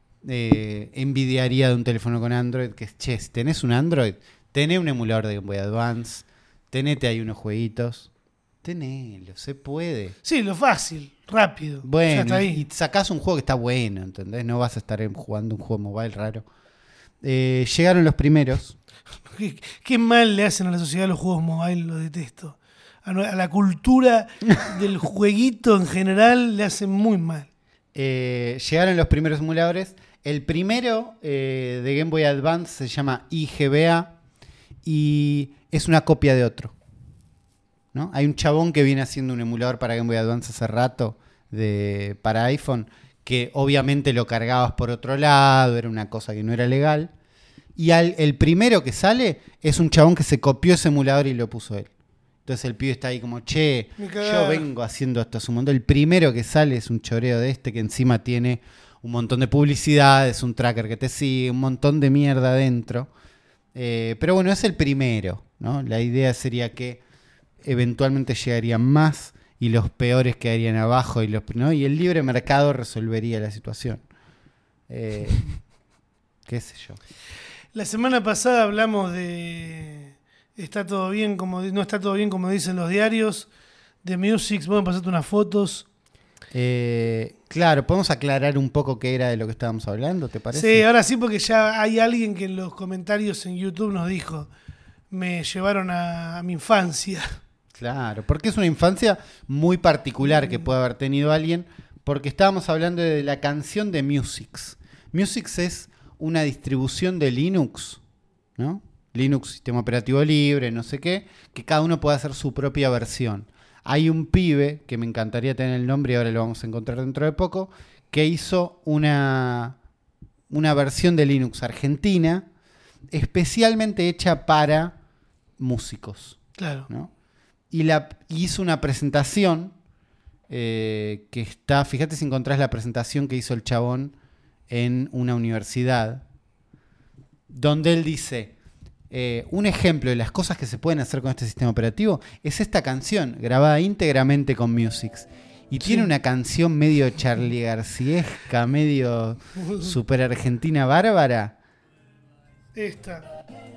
S2: eh, envidiaría de un teléfono con Android, que es, che, si tenés un Android, tenés un emulador de Game Boy Advance, tenete ahí unos jueguitos, tenelo, se puede.
S1: Sí, lo fácil, rápido.
S2: Bueno,
S1: ya está ahí.
S2: y, y sacás un juego que está bueno, ¿entendés? No vas a estar jugando un juego mobile raro. Eh, llegaron los primeros.
S1: ¿Qué, qué mal le hacen a la sociedad los juegos mobile, lo detesto. A, a la cultura del jueguito en general le hacen muy mal.
S2: Eh, llegaron los primeros emuladores. El primero eh, de Game Boy Advance se llama I G B A y es una copia de otro, ¿no? Hay un chabón que viene haciendo un emulador para Game Boy Advance hace rato de, para iPhone, que obviamente lo cargabas por otro lado, era una cosa que no era legal. Y al, el primero que sale es un chabón que se copió ese emulador y lo puso él. Entonces el pibe está ahí como, che, yo vengo haciendo esto hace un montón. El primero que sale es un choreo de este que encima tiene un montón de publicidades, un tracker que te sigue, un montón de mierda adentro. Eh, pero bueno, es el primero, ¿no? La idea sería que eventualmente llegarían más y los peores quedarían abajo y, los, ¿no? y el libre mercado resolvería la situación. Eh, qué sé yo.
S1: La semana pasada hablamos de está todo bien como no está todo bien como dicen los diarios de Musics. Bueno, pasaste unas fotos.
S2: Eh, claro, podemos aclarar un poco qué era de lo que estábamos hablando, ¿te parece?
S1: Sí, ahora sí, porque ya hay alguien que en los comentarios en YouTube nos dijo, me llevaron a, a mi infancia.
S2: Claro, porque es una infancia muy particular que puede haber tenido alguien, porque estábamos hablando de la canción de Musics. Musics es una distribución de Linux, ¿no? Linux, sistema operativo libre, no sé qué, que cada uno puede hacer su propia versión. Hay un pibe, que me encantaría tener el nombre y ahora lo vamos a encontrar dentro de poco, que hizo una, una versión de Linux argentina especialmente hecha para músicos.
S1: Claro.
S2: ¿No? Y la, hizo una presentación eh, que está, fíjate si encontrás la presentación que hizo el chabón en una universidad, donde él dice, eh, un ejemplo de las cosas que se pueden hacer con este sistema operativo es esta canción, grabada íntegramente con Musics. Y sí. Tiene una canción medio Charly Garciesca, medio super argentina bárbara.
S1: Esta.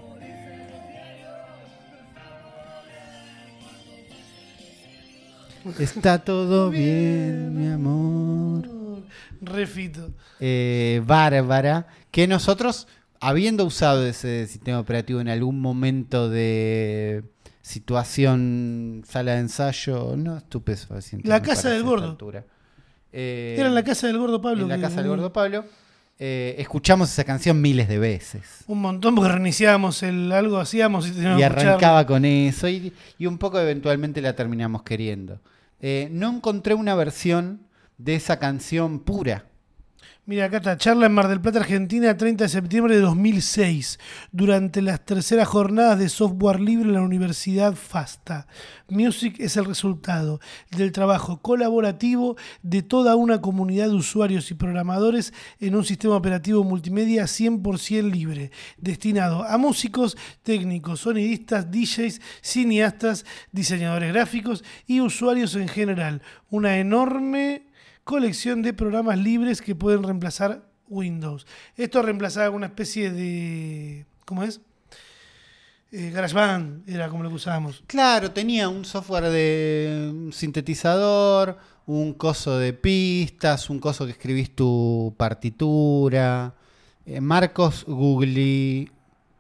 S2: Está todo bien, mi amor.
S1: Refito.
S2: Eh, bárbara. Que nosotros, habiendo usado ese sistema operativo en algún momento de situación, sala de ensayo, no estupefaciente.
S1: La casa del gordo.
S2: Eh,
S1: Era en la casa del gordo Pablo.
S2: En la
S1: que,
S2: casa del gordo Pablo. Eh, escuchamos esa canción miles de veces.
S1: Un montón porque reiniciábamos el algo, hacíamos y teníamos
S2: Y
S1: que
S2: arrancaba
S1: escucharlo.
S2: con eso y, y un poco eventualmente la terminamos queriendo. Eh, no encontré una versión de esa canción pura,
S1: Mira, acá está, charla en Mar del Plata, Argentina, treinta de septiembre de dos mil seis, durante las terceras jornadas de software libre en la Universidad FASTA. Music es el resultado del trabajo colaborativo de toda una comunidad de usuarios y programadores en un sistema operativo multimedia cien por ciento libre, destinado a músicos, técnicos, sonidistas, D Js, cineastas, diseñadores gráficos y usuarios en general. Una enorme colección de programas libres que pueden reemplazar Windows. Esto reemplazaba una especie de... ¿Cómo es? Eh, GarageBand era como lo que usábamos.
S2: Claro, tenía un software de sintetizador, un coso de pistas, un coso que escribís tu partitura. Eh, Marcos Gugli...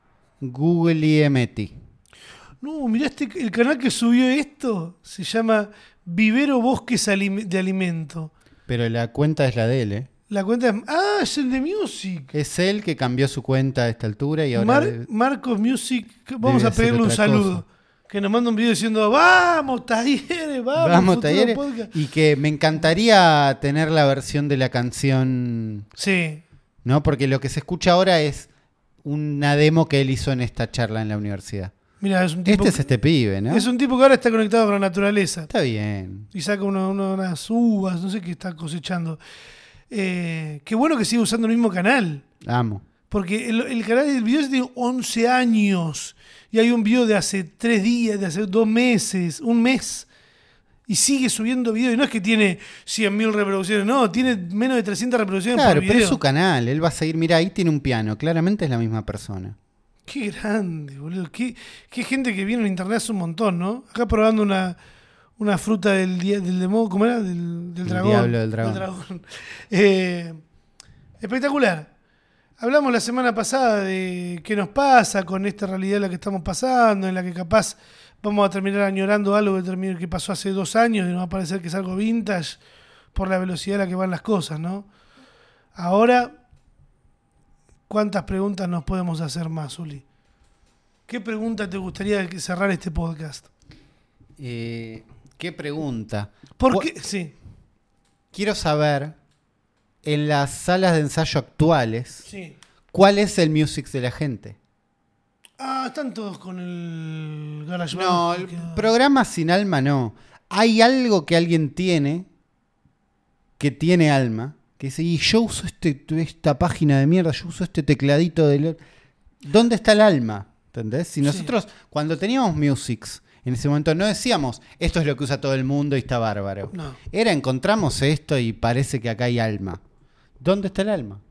S2: Guglielmetti.
S1: No, mirá este, el canal que subió esto se llama Vivero Bosques Alim- de Alimento.
S2: Pero la cuenta es la de él, ¿eh?
S1: La cuenta es... Ah, es el de Music.
S2: Es él que cambió su cuenta a esta altura y ahora...
S1: Mar-
S2: de-
S1: Marcos Music. Vamos
S2: debe
S1: a pedirle
S2: ser
S1: un
S2: otra
S1: saludo.
S2: cosa.
S1: Que nos manda un video diciendo, vamos, talleres, vamos,
S2: Vamos,
S1: Futuro
S2: talleres.
S1: Podcast".
S2: Y que me encantaría tener la versión de la canción,
S1: Sí.
S2: ¿no? Porque lo que se escucha ahora es una demo que él hizo en esta charla en la universidad.
S1: Mira, es un tipo...
S2: Este es este pibe, ¿no?
S1: Es un tipo que ahora está conectado con la naturaleza.
S2: Está bien.
S1: Y saca uno- uno- unas uvas, no sé qué está cosechando. Eh, qué bueno que siga usando el mismo canal.
S2: Amo.
S1: Porque el, el canal del video es de once años. Y hay un video de hace tres días, de hace dos meses, un mes. Y sigue subiendo videos. Y no es que tiene cien mil reproducciones, no, tiene menos de trescientas reproducciones
S2: Claro,
S1: por video.
S2: pero es su canal. Él va a seguir. Mira, ahí tiene un piano. Claramente es la misma persona.
S1: Qué grande, boludo. Qué, qué gente que viene en internet hace un montón, ¿no? Acá probando una, una fruta del, dia- del demo, ¿cómo era? Del, del
S2: El
S1: dragón.
S2: diablo del dragón.
S1: dragón. Eh, espectacular. Hablamos la semana pasada de qué nos pasa con esta realidad en la que estamos pasando, en la que capaz vamos a terminar añorando algo que, terminó, que pasó hace dos años y nos va a parecer que es algo vintage por la velocidad a la que van las cosas, ¿no? Ahora... ¿Cuántas preguntas nos podemos hacer más, Uli? ¿Qué pregunta te gustaría cerrar este podcast?
S2: Eh, ¿Qué pregunta?
S1: ¿Por
S2: Cu-
S1: qué? Sí.
S2: Quiero saber, en las salas de ensayo actuales,
S1: Sí.
S2: ¿cuál es el music de la gente?
S1: Ah, están todos con el GarageBand.
S2: No, el
S1: Que-
S2: programa sin alma no. Hay algo que alguien tiene que tiene alma, que dice, y yo uso este, esta página de mierda, yo uso este tecladito de... ¿Dónde está el alma? ¿Entendés? Si nosotros, sí. Cuando teníamos musics, en ese momento no decíamos, esto es lo que usa todo el mundo y está bárbaro.
S1: No.
S2: Era, encontramos esto y parece que acá hay alma. ¿Dónde está el alma?